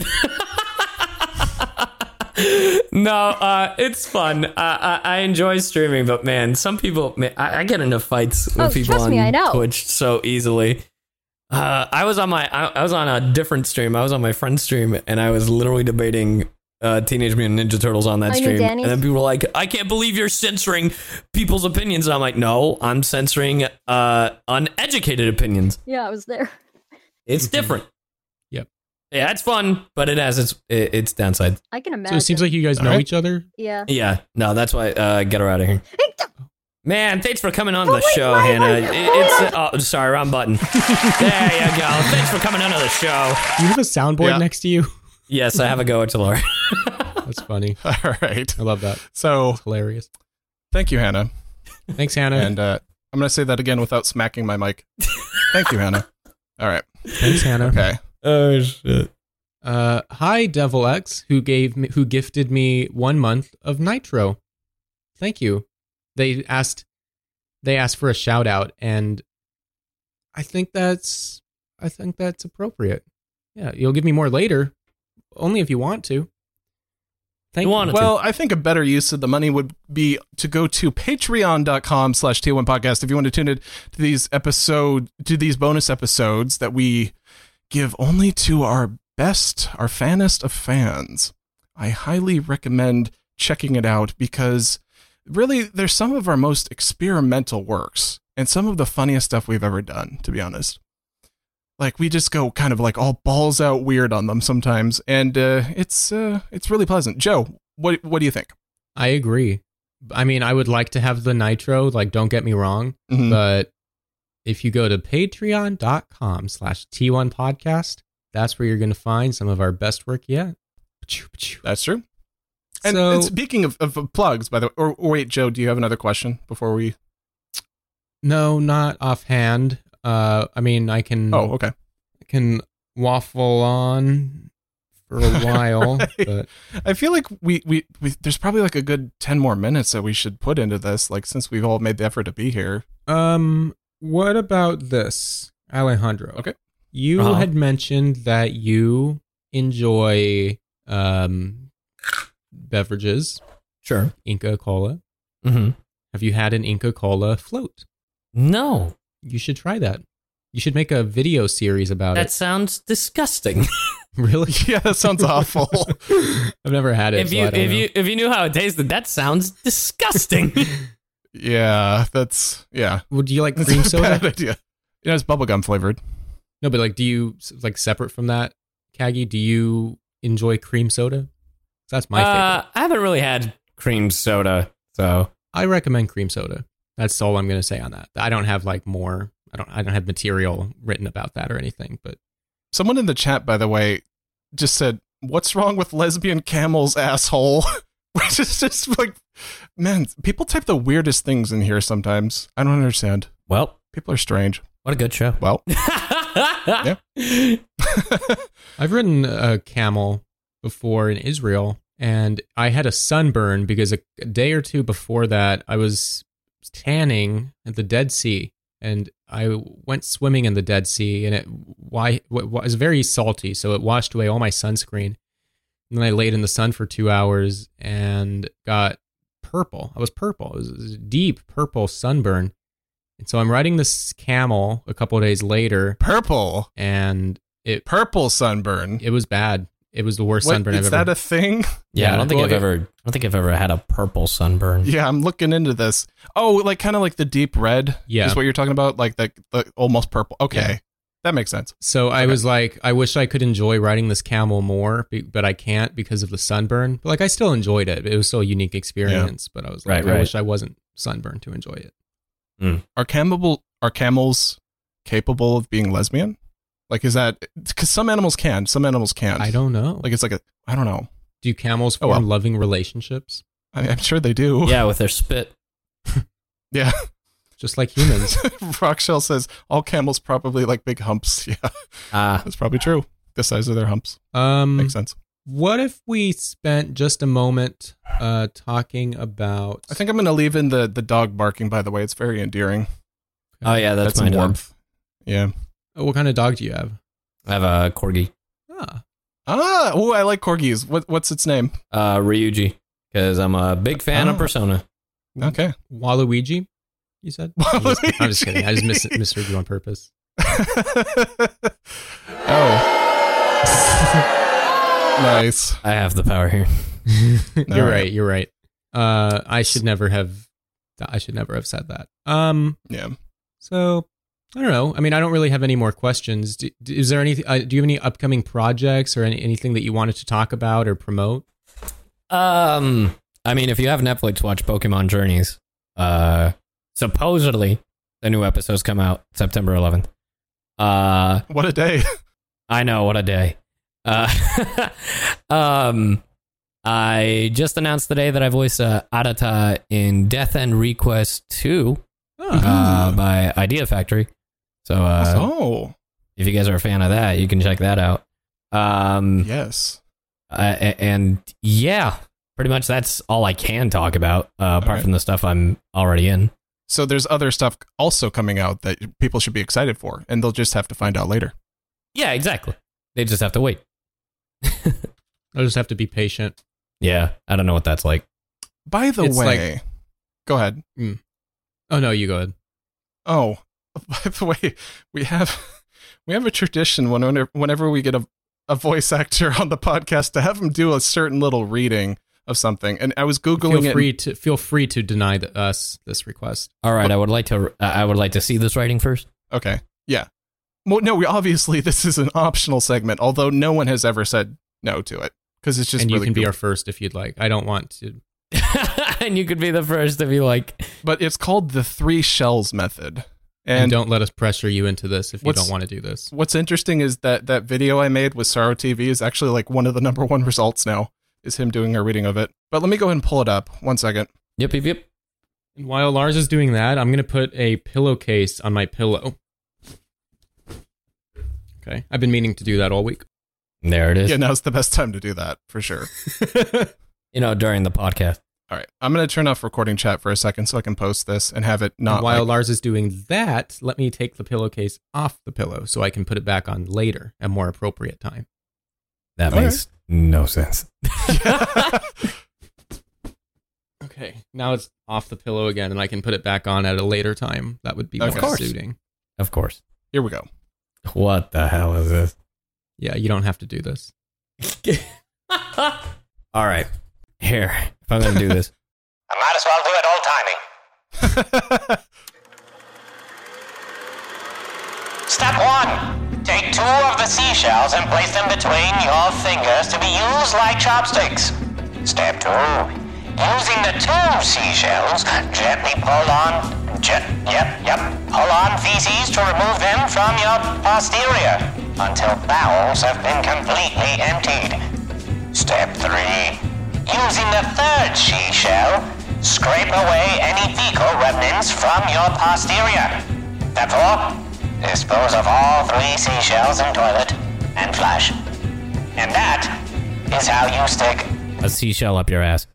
[SPEAKER 1] No, it's fun. I enjoy streaming, but man, some people, I get into fights with people
[SPEAKER 6] trust
[SPEAKER 1] on
[SPEAKER 6] me, I know.
[SPEAKER 1] Twitch so easily. I was on a different stream. I was on my friend's stream, and I was literally debating Teenage Mutant Ninja Turtles on that
[SPEAKER 6] I knew
[SPEAKER 1] stream.
[SPEAKER 6] Danny's.
[SPEAKER 1] And then people were like, I can't believe you're censoring people's opinions. And I'm like, no, I'm censoring uneducated opinions.
[SPEAKER 6] Yeah, I was there.
[SPEAKER 1] It's different.
[SPEAKER 2] Yep.
[SPEAKER 1] Yeah, it's fun, but it has its downside.
[SPEAKER 6] I can imagine.
[SPEAKER 2] So it seems like you guys know each other.
[SPEAKER 6] Yeah.
[SPEAKER 1] Yeah, no, that's why. Get her out of here. Man, thanks for coming on the
[SPEAKER 6] wait,
[SPEAKER 1] show,
[SPEAKER 6] wait,
[SPEAKER 1] Hannah. Oh, sorry, wrong button. There you go. Thanks for coming onto the show.
[SPEAKER 2] Do you have a soundboard next to you?
[SPEAKER 1] Yes, I have a go at Laura.
[SPEAKER 2] That's funny.
[SPEAKER 3] All right.
[SPEAKER 2] I love that.
[SPEAKER 3] So,
[SPEAKER 2] It's hilarious.
[SPEAKER 3] thank you, Hannah.
[SPEAKER 2] Thanks, Hannah.
[SPEAKER 3] And I'm going to say that again without smacking my mic. Thank you, Hannah. All right.
[SPEAKER 2] Thanks, Hannah.
[SPEAKER 3] Okay.
[SPEAKER 1] Oh shit.
[SPEAKER 2] Hi, Devil X, who gifted me 1 month of Nitro. Thank you. They asked for a shout out, and I think that's appropriate. Yeah, you'll give me more later, only if you want to. Thank you.
[SPEAKER 3] Well, I think a better use of the money would be to go to patreon.com/T1podcast if you want to tune in to these bonus episodes that we give only to our fanest of fans. I highly recommend checking it out because really they're some of our most experimental works and some of the funniest stuff we've ever done, to be honest. Like, we just go kind of like all balls out weird on them sometimes, and it's really pleasant. Joe, what do you think?
[SPEAKER 2] I agree. I mean, I would like to have the nitro, like, don't get me wrong,
[SPEAKER 3] Mhm.
[SPEAKER 2] but if you go to patreon.com/T1 podcast, that's where you're going to find some of our best work yet.
[SPEAKER 3] That's true. And,
[SPEAKER 2] So-
[SPEAKER 3] and speaking of plugs, by the way, or wait, Joe, do you have another question before we?
[SPEAKER 2] No, not offhand. I mean, I can
[SPEAKER 3] Okay.
[SPEAKER 2] can waffle on for a while, but
[SPEAKER 3] I feel like we there's probably like a good 10 more minutes that we should put into this, like since we've all made the effort to be here.
[SPEAKER 2] what about this, Alejandro?
[SPEAKER 3] Okay.
[SPEAKER 2] You
[SPEAKER 1] Uh-huh.
[SPEAKER 2] had mentioned that you enjoy beverages,
[SPEAKER 1] Sure.
[SPEAKER 2] Inca Cola.
[SPEAKER 1] Mm-hmm.
[SPEAKER 2] Have you had an Inca Cola float?
[SPEAKER 1] No,
[SPEAKER 2] You should try that. You should make a video series about
[SPEAKER 1] that
[SPEAKER 2] it.
[SPEAKER 1] sounds disgusting.
[SPEAKER 2] Really?
[SPEAKER 3] Yeah, that sounds awful.
[SPEAKER 2] I've never had it.
[SPEAKER 1] if you knew how it tasted, that sounds disgusting.
[SPEAKER 3] Yeah,
[SPEAKER 2] Would you like
[SPEAKER 3] that's
[SPEAKER 2] cream
[SPEAKER 3] a bad
[SPEAKER 2] soda?
[SPEAKER 3] idea. It's bubblegum flavored.
[SPEAKER 2] No, but like, do you, like, separate from that, Kagi? Do you enjoy cream soda? That's my favorite.
[SPEAKER 1] I haven't really had cream soda, so
[SPEAKER 2] I recommend cream soda. That's all I'm going to say on that. I don't have like more. I don't have material written about that or anything. But
[SPEAKER 3] Someone in the chat, by the way, just said, "What's wrong with lesbian camels, asshole?" Which is just like, man, people type the weirdest things in here sometimes. I don't understand.
[SPEAKER 1] well,
[SPEAKER 3] People are strange.
[SPEAKER 1] what a good show.
[SPEAKER 3] Well,
[SPEAKER 2] I've ridden a camel before in Israel, and I had a sunburn because a day or two before that, I was tanning at the Dead Sea, and I went swimming in the Dead Sea, and it was very salty, so it washed away all my sunscreen. And then I laid in the sun for 2 hours and got purple. I was purple. It was a deep purple sunburn. And so I'm riding this camel a couple of days later,
[SPEAKER 3] purple
[SPEAKER 2] and
[SPEAKER 3] sunburn.
[SPEAKER 2] it was bad. It was the worst
[SPEAKER 3] What,
[SPEAKER 2] sunburn I've
[SPEAKER 3] is
[SPEAKER 2] ever.
[SPEAKER 3] that a thing?
[SPEAKER 1] Yeah, I don't think
[SPEAKER 2] Well,
[SPEAKER 1] I've ever had a purple sunburn.
[SPEAKER 3] Yeah, I'm looking into this. Oh, like kind of like the deep red.
[SPEAKER 2] Yeah.
[SPEAKER 3] Is what you're talking about, like the almost purple. Okay,
[SPEAKER 2] Yeah.
[SPEAKER 3] that makes sense.
[SPEAKER 2] So I
[SPEAKER 3] Okay.
[SPEAKER 2] was like, I wish I could enjoy riding this camel more, but I can't because of the sunburn. But like, I still enjoyed it. It was still a unique experience. But I was like,
[SPEAKER 1] Right.
[SPEAKER 2] I wish I wasn't sunburned to enjoy it.
[SPEAKER 3] Are camels capable of being lesbian? Like, is that because some animals can, some animals can't?
[SPEAKER 2] I don't know.
[SPEAKER 3] Like, it's like I don't know.
[SPEAKER 2] Do camels
[SPEAKER 3] Oh,
[SPEAKER 2] form
[SPEAKER 3] well.
[SPEAKER 2] loving relationships
[SPEAKER 3] I'm sure they do.
[SPEAKER 1] Yeah, with their spit.
[SPEAKER 3] Yeah.
[SPEAKER 2] just like humans?
[SPEAKER 3] Rockshell says all camels probably like big humps. Yeah, that's probably true. The size of their humps makes sense.
[SPEAKER 2] What if we spent just a moment talking about?
[SPEAKER 3] I think I'm going to leave in the dog barking. By the way, it's very endearing.
[SPEAKER 1] Oh yeah, that's my
[SPEAKER 3] some
[SPEAKER 1] dog.
[SPEAKER 3] warmth. Yeah.
[SPEAKER 2] What kind of dog do you have?
[SPEAKER 1] I have a corgi,
[SPEAKER 3] Oh, I like corgis. What's its name?
[SPEAKER 1] Ryuji, because I'm a big fan of
[SPEAKER 3] Oh.
[SPEAKER 1] Persona.
[SPEAKER 3] Okay.
[SPEAKER 2] Waluigi, you said? I'm just kidding. I just misheard you on purpose.
[SPEAKER 3] Oh. Nice.
[SPEAKER 1] I have the power here.
[SPEAKER 2] You're right. You're right. I should never have said that.
[SPEAKER 3] Yeah.
[SPEAKER 2] So I don't know. I mean, I don't really have any more questions. Is there anything? Do you have any upcoming projects or anything that you wanted to talk about or promote?
[SPEAKER 1] I mean, if you have Netflix, watch Pokemon Journeys. Supposedly, the new episodes come out September 11th.
[SPEAKER 3] What a day.
[SPEAKER 1] I know, what a day. I just announced today that I voiced Arata in Death End Request 2 by Idea Factory. So if you guys are a fan of that, you can check that out.
[SPEAKER 3] Yes.
[SPEAKER 1] And yeah, pretty much that's all I can talk about, apart from the stuff I'm already in.
[SPEAKER 3] So there's other stuff also coming out that people should be excited for, and they'll just have to find out later.
[SPEAKER 1] Yeah, exactly. They just have to wait.
[SPEAKER 2] I'll just have to be patient.
[SPEAKER 1] Yeah, I don't know what that's like.
[SPEAKER 3] By the
[SPEAKER 2] It's
[SPEAKER 3] way, go ahead.
[SPEAKER 2] Oh no, you go ahead.
[SPEAKER 3] Oh, by the way, we have a tradition whenever we get a voice actor on the podcast to have him do a certain little reading of something. And I was Googling
[SPEAKER 2] Feel free to deny us this request.
[SPEAKER 1] All right, I would like to see this writing first.
[SPEAKER 3] Okay. Yeah. Well, no, obviously this is an optional segment, although no one has ever said no to it because it's just
[SPEAKER 2] And you
[SPEAKER 3] really
[SPEAKER 2] can be
[SPEAKER 3] cool.
[SPEAKER 2] our first if you'd like. I don't want to.
[SPEAKER 1] And you could be the first to be like,
[SPEAKER 3] But it's called the 3 shells method.
[SPEAKER 2] And don't let us pressure you into this if you
[SPEAKER 3] What's-
[SPEAKER 2] don't want to do this.
[SPEAKER 3] What's interesting is that video I made with Sorrow TV is actually like one of the number 1 results now, is him doing a reading of it. But let me go ahead and pull it up. 1 second.
[SPEAKER 1] yep.
[SPEAKER 2] And while Lars is doing that, I'm going to put a pillowcase on my pillow. Okay. I've been meaning to do that all week.
[SPEAKER 1] There it is.
[SPEAKER 3] Yeah, now's the best time to do that, for sure.
[SPEAKER 1] During the podcast.
[SPEAKER 3] All right. I'm going to turn off recording chat for a second so I can post this and have it not
[SPEAKER 2] And while
[SPEAKER 3] like-
[SPEAKER 2] Lars is doing that, let me take the pillowcase off the pillow so I can put it back on later at a more appropriate time.
[SPEAKER 1] That
[SPEAKER 3] Okay.
[SPEAKER 1] makes no sense.
[SPEAKER 2] Okay. Now it's off the pillow again and I can put it back on at a later time. That would be
[SPEAKER 3] Okay.
[SPEAKER 2] more
[SPEAKER 3] Of course.
[SPEAKER 2] suiting.
[SPEAKER 1] Of course.
[SPEAKER 3] Here we go.
[SPEAKER 1] What the hell is this?
[SPEAKER 2] Yeah, you don't have to do this.
[SPEAKER 1] All right. Here, if I'm going to do this.
[SPEAKER 7] I might as well do it old-timey. Step 1. Take 2 of the seashells and place them between your fingers to be used like chopsticks. Step 2. Using the 2 seashells, gently pull on... pull on feces to remove them from your posterior until bowels have been completely emptied. Step 3. Using the 3rd seashell, scrape away any fecal remnants from your posterior. Step 4. Dispose of all 3 seashells in toilet and flush. And that is how you stick
[SPEAKER 1] A seashell up your ass.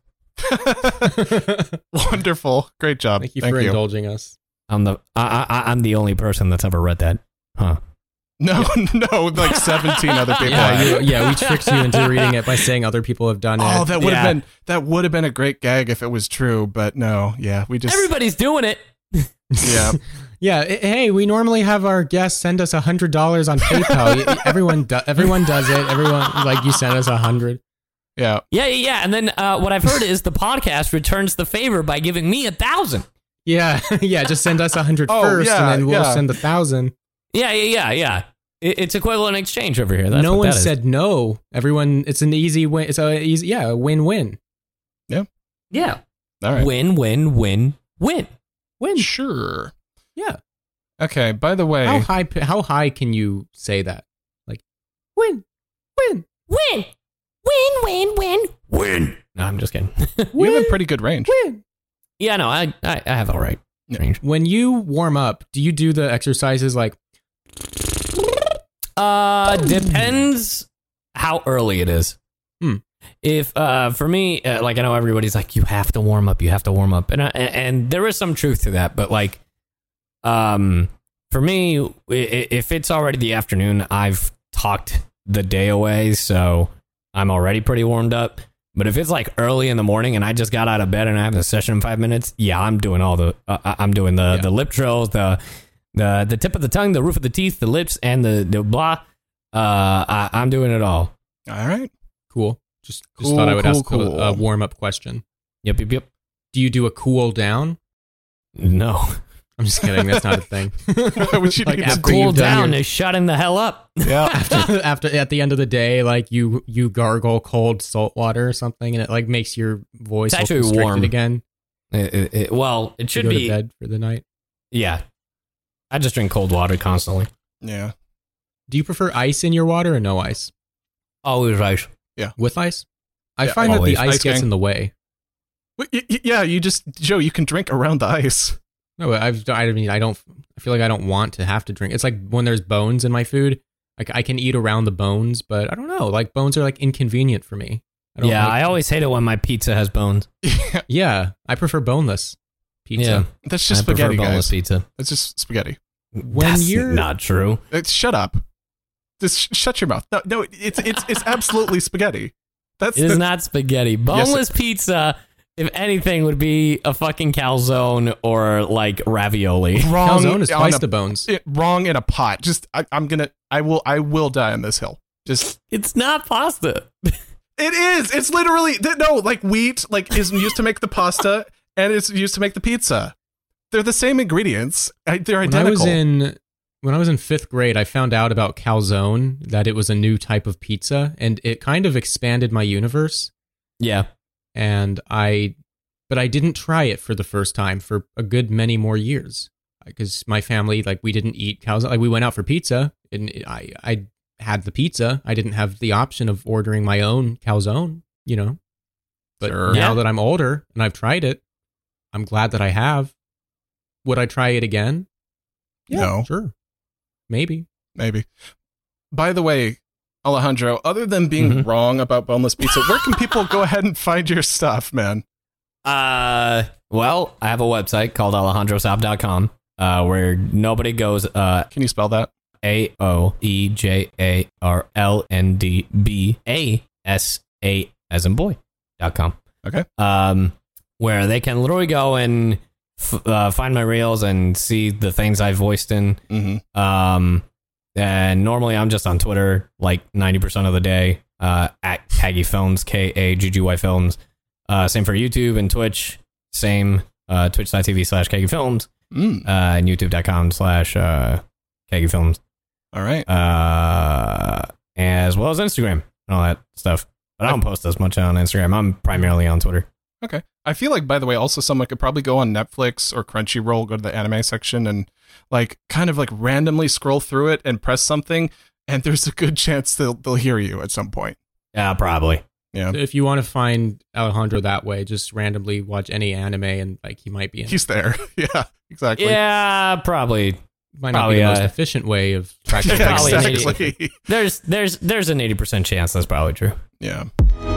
[SPEAKER 3] Wonderful. Great job.
[SPEAKER 2] Thank you for indulging us.
[SPEAKER 1] I'm the only person that's ever read that. Huh.
[SPEAKER 3] No, like 17 other people.
[SPEAKER 2] Yeah, we tricked you into reading it by saying other people have done it.
[SPEAKER 3] Oh, that would have been a great gag if it was true, but no. Yeah, we just
[SPEAKER 1] Everybody's doing it.
[SPEAKER 3] yeah.
[SPEAKER 2] Yeah, hey, we normally have our guests send us $100 on PayPal. everyone does it. Everyone, like, you send us 100.
[SPEAKER 3] Yeah.
[SPEAKER 1] Yeah. And then what I've heard is the podcast returns the favor by giving me 1,000.
[SPEAKER 2] Yeah, just send us 100
[SPEAKER 3] Oh,
[SPEAKER 2] first,
[SPEAKER 3] yeah,
[SPEAKER 2] and then we'll
[SPEAKER 3] yeah.
[SPEAKER 2] send 1,000.
[SPEAKER 1] Yeah. It's equivalent exchange over here. That's
[SPEAKER 2] No
[SPEAKER 1] what
[SPEAKER 2] one
[SPEAKER 1] that is.
[SPEAKER 2] said no. Everyone, it's an easy win. It's a win-win.
[SPEAKER 1] Yeah.
[SPEAKER 3] All right.
[SPEAKER 1] Win.
[SPEAKER 2] Win.
[SPEAKER 3] Sure.
[SPEAKER 2] Yeah.
[SPEAKER 3] Okay, by the way,
[SPEAKER 2] How high can you say that? Like, win.
[SPEAKER 1] No, I'm just kidding.
[SPEAKER 3] you have a pretty good range.
[SPEAKER 2] Win.
[SPEAKER 1] Yeah, no, I have all right range.
[SPEAKER 2] When you warm up, do you do the exercises like?
[SPEAKER 1] Depends how early it is. If for me, like I know everybody's like, you have to warm up, and there is some truth to that. But like, for me, if it's already the afternoon, I've talked the day away, so I'm already pretty warmed up. But if it's like early in the morning and I just got out of bed and I have a session in 5 minutes, yeah, I'm doing all the the lip trills, the tip of the tongue, the roof of the teeth, the lips, and the blah. I'm doing it all.
[SPEAKER 3] All right.
[SPEAKER 2] Cool. Just
[SPEAKER 3] Cool,
[SPEAKER 2] thought I would ask
[SPEAKER 3] cool.
[SPEAKER 2] a warm up question.
[SPEAKER 1] Yep.
[SPEAKER 2] Do you do a cool down?
[SPEAKER 1] No.
[SPEAKER 2] I'm just kidding. That's not a thing.
[SPEAKER 3] Why would you
[SPEAKER 2] Like,
[SPEAKER 3] do
[SPEAKER 2] after
[SPEAKER 3] that?
[SPEAKER 1] Cool
[SPEAKER 2] you've done
[SPEAKER 1] down
[SPEAKER 2] your-
[SPEAKER 1] is shutting the hell up.
[SPEAKER 3] Yeah.
[SPEAKER 2] after at the end of the day, like you gargle cold salt water or something, and it like makes your voice
[SPEAKER 1] It's
[SPEAKER 2] all
[SPEAKER 1] actually
[SPEAKER 2] constricted
[SPEAKER 1] warm.
[SPEAKER 2] again.
[SPEAKER 1] Well, it
[SPEAKER 2] To
[SPEAKER 1] should
[SPEAKER 2] go to
[SPEAKER 1] be.
[SPEAKER 2] bed for the night.
[SPEAKER 1] Yeah. I just drink cold water constantly.
[SPEAKER 3] Yeah.
[SPEAKER 2] Do you prefer ice in your water or no ice?
[SPEAKER 1] Always ice.
[SPEAKER 2] With ice? I
[SPEAKER 3] Yeah,
[SPEAKER 2] find that
[SPEAKER 1] always.
[SPEAKER 2] the ice
[SPEAKER 3] Ice
[SPEAKER 2] gets
[SPEAKER 3] gang.
[SPEAKER 2] in the way.
[SPEAKER 3] Yeah, Joe, you can drink around the ice.
[SPEAKER 2] No, I feel like I don't want to have to drink. It's like when there's bones in my food, like I can eat around the bones, but I don't know. Like bones are like inconvenient for me.
[SPEAKER 1] Yeah, I always hate it when my pizza has bones.
[SPEAKER 2] Yeah, I prefer boneless pizza.
[SPEAKER 1] Yeah.
[SPEAKER 3] That's just
[SPEAKER 1] I prefer
[SPEAKER 3] spaghetti,
[SPEAKER 1] boneless
[SPEAKER 3] guys.
[SPEAKER 1] pizza.
[SPEAKER 3] That's just spaghetti.
[SPEAKER 2] When
[SPEAKER 1] That's
[SPEAKER 2] you're
[SPEAKER 1] not true.
[SPEAKER 3] Shut up. Just shut your mouth. No, it's absolutely spaghetti. That's
[SPEAKER 1] It is not spaghetti. Boneless
[SPEAKER 3] Yes,
[SPEAKER 1] pizza, if anything, would be a fucking calzone or like ravioli.
[SPEAKER 3] wrong.
[SPEAKER 2] calzone is
[SPEAKER 3] on
[SPEAKER 2] twice
[SPEAKER 3] a-
[SPEAKER 2] the bones.
[SPEAKER 3] Wrong in a pot. Just I will die on this hill. Just
[SPEAKER 1] It's not pasta.
[SPEAKER 3] it is. It's literally no, like wheat like is used to make the pasta and it's used to make the pizza. They're the same ingredients. They're identical.
[SPEAKER 2] When I was in 5th grade, I found out about calzone, that it was a new type of pizza, and it kind of expanded my universe.
[SPEAKER 1] Yeah.
[SPEAKER 2] And I but I didn't try it for the first time for a good many more years because my family, like, we didn't eat calzone. Like, we went out for pizza and I had the pizza. I didn't have the option of ordering my own calzone, you know. But
[SPEAKER 3] Sure.
[SPEAKER 2] now that I'm older and I've tried it, I'm glad that I have. Would I try it again? Yeah,
[SPEAKER 3] No.
[SPEAKER 2] sure. Maybe.
[SPEAKER 3] By the way, Alejandro, other than being wrong about boneless pizza, where can people go ahead and find your stuff, man?
[SPEAKER 1] Well, I have a website called alejandrosaab.com where nobody goes.
[SPEAKER 3] Can you spell that?
[SPEAKER 1] AOEJARLNDBASA as in boy.com.
[SPEAKER 3] Okay.
[SPEAKER 1] Where they can literally go and find my reels and see the things I voiced in. And normally I'm just on Twitter like 90% of the day at Kaggy Films, KAGGY Films. Same for YouTube and Twitch. Same twitch.tv/Kaggy Films and youtube.com/Kaggy Films.
[SPEAKER 3] All right.
[SPEAKER 1] As well as Instagram and all that stuff. But I don't post as much on Instagram. I'm primarily on Twitter.
[SPEAKER 3] Okay. I feel like, by the way, also someone could probably go on Netflix or Crunchyroll, go to the anime section and like kind of like randomly scroll through it and press something. And there's a good chance they'll hear you at some point.
[SPEAKER 1] Yeah, probably.
[SPEAKER 3] Yeah.
[SPEAKER 2] If you want to find Alejandro that way, just randomly watch any anime and like he might be in.
[SPEAKER 3] He's there. Yeah, exactly.
[SPEAKER 1] Yeah, probably.
[SPEAKER 2] Might not be the most efficient way of tracking.
[SPEAKER 3] Yeah,
[SPEAKER 1] Probably
[SPEAKER 3] exactly.
[SPEAKER 1] There's an 80% chance that's probably true.
[SPEAKER 3] Yeah.